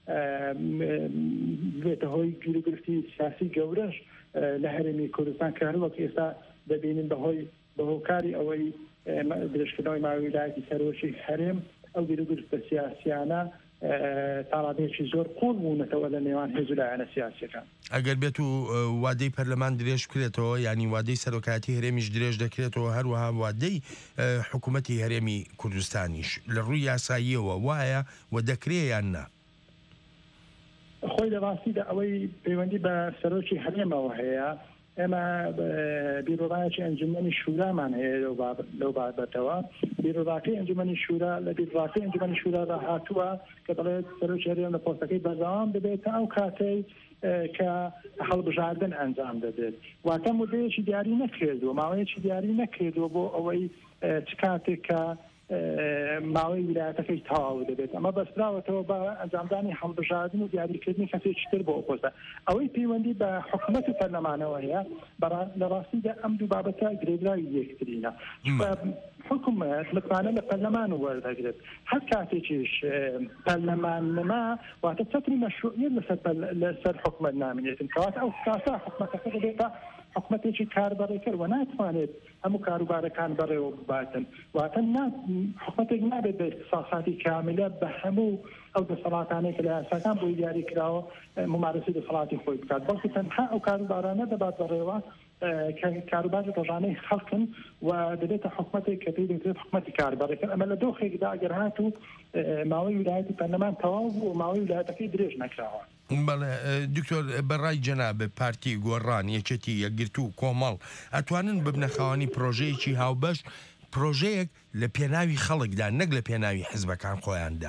S22: بێتە هۆی گیرگرفتی سیاسی گەورەش لە هەرێمی کوردستان کە هەر وەک ئێستا دەبینین بەهۆی بەهۆکاری ئەوەی درێژکردنەوەی ماوەی ویلایەتی سەرۆکی هەرێم ئەو گیرگرفتە سیاسیانە تاڕادێکی زۆر قوڵ بوونەتەوە لە نێوان هێز و لایەنە سیاسیەکان.
S21: ئەگەر بێت و وادەی پەرلەمان درێژ بکرێتەوە ینی وادەی سەرۆکاتی هەرێمیش درێژ دەکرێتەوە هەروەها وادەی حکوومەتی هەرێمی کوردستانیش لە ڕووی یاساییەوە وایە و دەکرێت یان نا؟
S22: خۆی لە ڕاستیدا ئەوەی پەیوەندی بە سەرۆکی هەرێمەوە هەیە ئێمە بیرۆڕایەکی ئەنجومەنی شورامان هەیە لەو بابەتەوە. بیرۆڕاکەی ئەنجومەنی شورا لە بیرڕاکەی ئەنجومەنی شورادا هاتووە کە دەڵێت سەرۆکی هەرێم لە پۆستەکەی بەردەوام ببێتە ئەو کاتەی کە هەڵبژاردن ئەنجام دەدێت. واتە مودەیەکی دیاری نەکردووە ماوەیەکی دیاری نەکردووە بۆ ئەوەی چ کاتێک کە ماوەی ویلایەتەکەی تەواو دەبێت. ئەمە بەستراوەتەوە بە ئەنجامدانی هەڵبژاردن و دیاریکردنی کەسێکی تر بۆ ئۆپۆزە. ئەوەی پەیوەندی بە حکوومەت و پەرلەمانەوە هەیە لە ڕاستیدا ئەم دوو بابەتە گرێدراوی یەکترینە. حکوومەت متمانە لە پەرلەمان وەردەگرێت. هەر کاتێکیش پەرلەمان نەما واتە چەتری مەشروعیەت لەسەر حکوومەت نامێنێتن کەواتە ئەو کاتە حکوومەتەکە دەبێتە حکوومەتێکی کاربەڕێکرد و ناتوانێت هەموو کاروبارەکان بەڕێوە بباتن. واتە حکوومەتێک نابێت بە اختصاصاتی کاملە بە هەموو ئەو دەسەڵاتانەی کە لە یاساکان بۆی دیاری کراوە ممارەسی دەسەڵاتی خۆی بکات بەڵکو تەنها ئەو کاروبارانە دەبات بەڕێوە کاروباری ڕۆژانەی خەڵکن و دەبێتە حکوومەتێک کە پێی دەکرێت حکوومەتی کاربەڕێکرد. ئەمە لە دۆخێکدا ئەگەر هاتوو ماوەی ویلایەتی پەرلەمان تەواو بوو و ماوەی ویلایەتەکەی درێژ نەکراوە.
S21: بەڵێ دکتۆر بەڕای جەناب پارتی گۆڕان یەکێتی یەکگرتوو کۆمەڵ ئەتوانن ببنە خاوەنی پرۆژەیەکی هاوبەش پرۆژەیەک لە پێناوی خەڵکدا نەک لە پێناوی حزبەکان خۆیاندا؟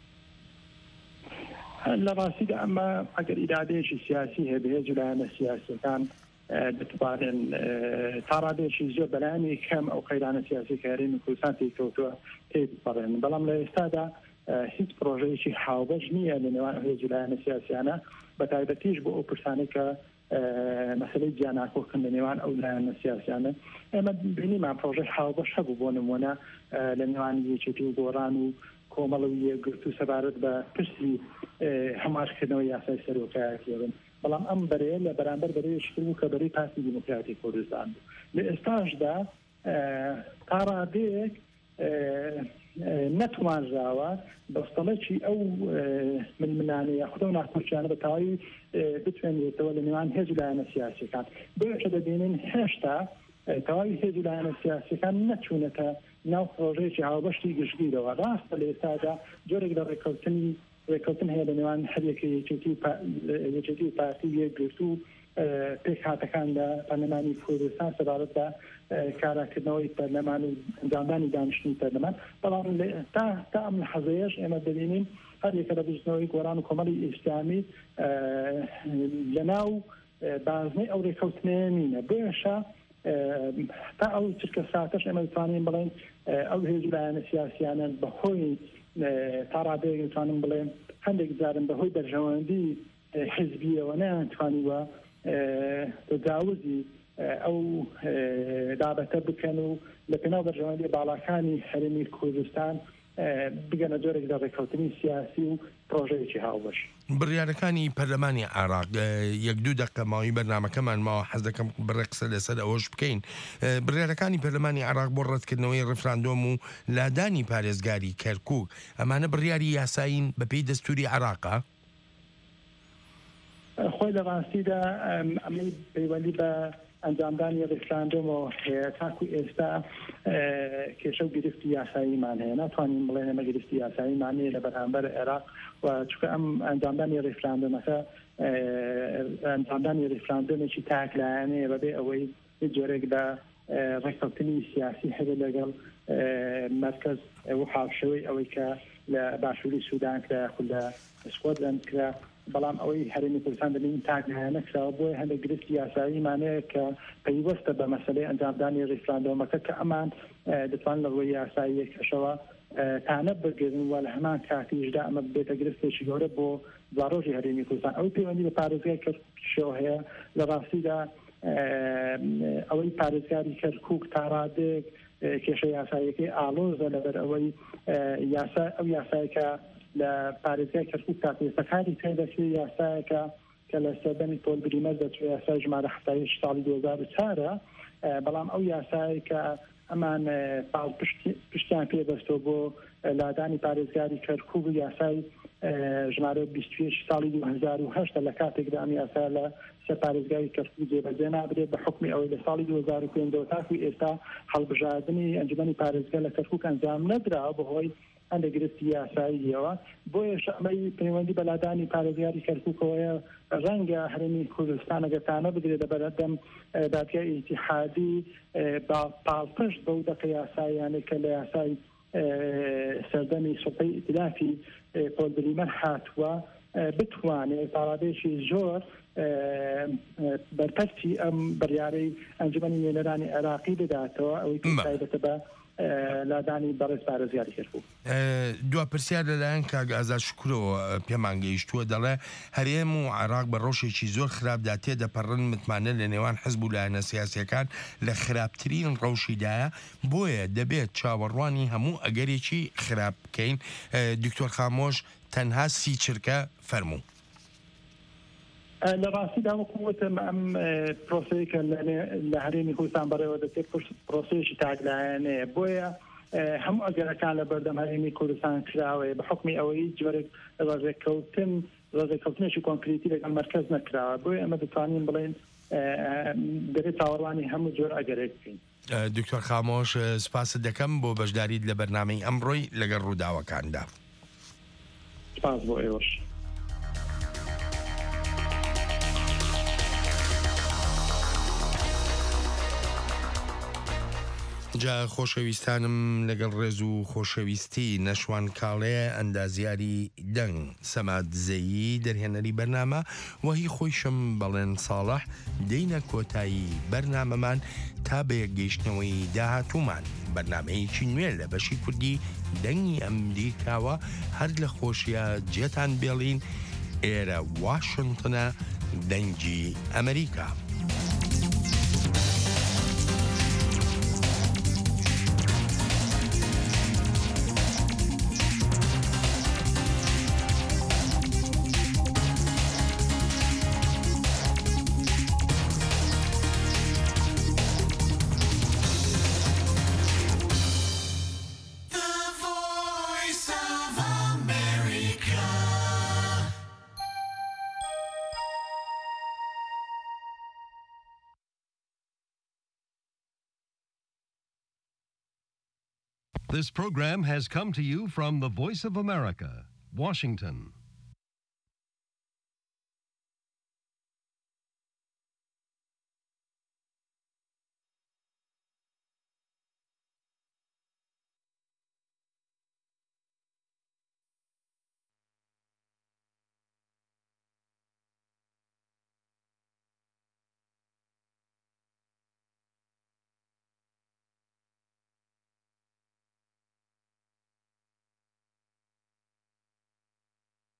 S22: لە ڕاستیدا ئەمە ئەگەر ئیرادەیەکی سیاسی هەیە بەهێز و لایەنە سیاسیەکان دەتوانن تا ڕادێکی زۆر بەلایانی کەم ئەو قەیرانە سیاسی کە هەرێمی کوردستان تێکەوتووە تێ بپەڕێن. بەڵام لە ئێستادا هیچ پرۆژەیەکی هاوبەش نییە لە نێوان هێز و لایەنە سیاسیانە بە تایبەتیش بۆ ئەو پرسانەی کە مەسەلەی جیاناکۆکن لە نێوان ئەو لایەنە سیاسیانە. ئێمە بینیمان پرۆژەی هاوبەش هەبوو بۆ نمونە لە نێوان یەکێتی و گۆڕان و کۆمەڵ و یەکگرتو سەبارەت بە پرسی هەماشکردنەوەی یاسای سەرۆکایەتیەوەن. بەڵام ئەم بەرەیە لە بەرامبەر بەرەیەشتر بوو کە بەرەی پارتی دیموکراتی کوردستان بوو. لە ئێستاشدا تا ڕادەیەک نەتوانراوە بەستەڵەکی ئەو ململانەیە یاخودە و ناخۆشیانە بە تەواوی بتوێنێتەوە لە نێوان هێز و لایەنە سیاسیەکان بۆیە دەبینین هێشتا تەواوی هێز و لایەنە سیاسیەکان نەچوونەتە ناو پرۆژەیەکی هاوبەشتی گشتگیرەوە ڕاستە لە ئێستادا جۆرێک لە ڕێکەوتنی ڕێکەوتن هەیە لە نێوان هەرێکی یەکێتی پارتی یەکگرت و پێک هاتەکان لە پەرلەمانی کوردستان سەبارەت بە کاراکردنەوەی پەرلەمان و ئەنجامدانی دانیشتنی پەرلەمان بەڵام تا تا ئەم حەزەیەش ئێمە دەبینین هەر یەکە لە بژنەوەی گۆران و کۆمەڵی ئیسلامی لەناو بازنەی ئەو ڕێکەوتنەیە نینە بۆیەشە تا ئەو چرکە ساتەش ئێمە دەتوانین بڵێن ئەو هێز و لایەنە سیاسیانە بەهۆی تا ڕادەیەک دەتوانم بڵێن هەندێک جارن بەهۆی دەرژەوەندی حزبیەوە نەیانتوانیوە تجاوزی ئەو دابەتە بکەن و لە پێناو بەرژەوەندی باڵاکانی هەرێمی کوردستان بگەنە جۆرێک لە ڕێکەوتنی سیاسی و پرۆژەیەکی هاوبەش.
S21: بڕیارەکانی پەرلەمانی عێراق یەک دوو دقە ماوەی بەرنامەکەمان ماوە حەز دەکەم بڕێقسە لەسەر ئەوەش بکەین. بڕیارەکانی پەرلەمانی عێراق بۆ ڕەتکردنەوەی ڕفراندۆم و لادانی پارێزگاری کەرکووک ئەمانە بڕیاری یاساین بەپێی دەستوری عێراقە؟
S22: خۆی لە ڕاستیدا ئەمەی پەیوەندی بە ئەنجامدانی ڕفراندۆمەوە هەیە تاکو ئێستا کێشە و گرفتی یاساییمان هەیە ناتوانین بڵێن ئەمە گرفتی یاساییمان هەیە لە بەرامبەر عێراق و چونکە ئەم ئەنجامدانی ڕفراندۆمەکە ئەنجامدانی ڕفراندۆمێکی تاکلایەنەیە بەبێ ئەوەی جۆرێک لە ڕێکەوتنی سیاسی هەبێت لەگەڵ مرکز و حاوشەوەی ئەوەی کە لە باشووری سوودان کرا خود لە سکۆتلەند کرا بەڵام ئەوەی هەرێمی کوردستان دەبین تاکلایەنە کراوە بۆیە هەندێک گرفتی یاساییمانەیە کە پەیوەستە بە مەسەلەی ئەنجامدانی ڕفراندۆمەکە کە ئەمان دەتوان لە ڕووی یاسایی کەشەوە تانە بگرن و لە هەمان کاتیشدا ئەمە بێتە گرفتێکی گەورە بۆ دواڕۆژی هەرێمی کوردستان ئەوەی پەیوەندی بە پارێزگای کەرکووکەوە هەیە لە ڕاستیدا ئەوەی پارێزگاری کەرکووک تا ڕادێک کێشە یاساییەکەی ئاڵۆزە لەبەر ئەوەی یاسا ئەو یاسایەکە لە پارێزگای کەرکووک تا پێستەکانی پێدەچێت یاسایەکە کە لە سەردەمی پۆل بریمەر دەچێت یاسای ژمارە هەفتایی ساڵی دوو هەزار و چوارە بەڵام ئەو یاسایی کە ئەمان پاڵ پشتیان پێدەستەوە بۆ لادانی پارێزگاری کەرکووک و یاسای ژمارە بیست و یەک ساڵی دوو هەزار و هەشت لە کاتێکدا ئەم یاسا لە سەر پارێزگای کەرکووک جێبەجێ نابرێت بە حکمی ئەوەی لە ساڵی دوو هەزار و پێنج تاکو ئێستا هەڵبژاردننی ئەنجومەنی پارێزگا لە کەرکووک ئەنجام نەدراوە بەهۆی هەندێک گرفتی یاساییەوە بۆیە ئەمەی پەیوەندی بەلادانی پارێزگاری کەرکووکەوەیە ڕەنگە هەرێمی کوردستان ئەگەرتانە بدرێت لە بەردەم دادگای ئیتیحادی پاڵپشت بەو دەقە یاساییانێک کە لە یاسای سەردەمی سوڵتەی ئیتلافی پۆل بریمەر هاتووە بتوانێت پاڵادێکی زۆر بەرپەرچی ئەم بڕیارەی ئەنجومەنی نوێنەرانی عێراقی بداتەوە ئەوەی تایبەتە بە لادانی بەڕێز پارێزگاری کەرکووک.
S21: دوا پرسیار لەلایەن کاگ ئازاد شکرەوە پێمان گەیشتووە دەڵێ هەرێم و عێراق بە ڕۆژێکی زۆر خراپدا تێدەپەڕن متمانە لە نێوان حزب و لایەنە سیاسیەکان لە خراپترین ڕەوشیدایە بۆیە دەبێت چاوەڕوانی هەموو ئەگەرێکی خراپ بکەین. دکتۆر خامۆش تەنها سی چرکە فەرموو.
S22: لە ڕاستیدا وەکووتم ئەم پرۆسەیەکە لە هەرێمی کوردستان بەڕێوە دەچێت پرۆسەیەکی تاکلایەنەیە بۆیە هەموو ئەگەرەکان لە بەردەم هەرێمی کوردستان کراوەیە بە حکمی ئەوەی جۆرێک ڕێکەوتن ڕێکەوتنێکی کۆنکریتی لەگەڵ مرکز نەکراوە بۆیە ئەمە دەتوانین بڵێن دەبێت چاوەڕوانی هەموو جۆر ئەگەرێک بکەین.
S21: دکتۆر خامۆش سپاست دەکەم بۆ بەشداریت لە بەرنامەی ئەمڕۆی لەگەڵ ڕووداوەکاندا.
S22: سپاس بۆ ئێوەش.
S21: جا خۆشەویستانم لەگەڵ ڕێز و خۆشەویستی نەشوان کاڵێ ئەندازیاری دەنگ سەماد زەیی دەرهێنەری بەرنامە وهی خۆیشم بەڵێن ساڵح دەینە کۆتایی بەرنامەمان تا بە یەکگەیشتنەوەی داهاتوومان بەرنامەیەکی نوێ لە بەشی کوردی دەنگی ئەمریکاوە هەر لە خۆشیە جێتان بێڵین ئێرە واشنگتنە دەنگی ئەمریکا.
S4: This program has come to you from the Voice of America, Washington.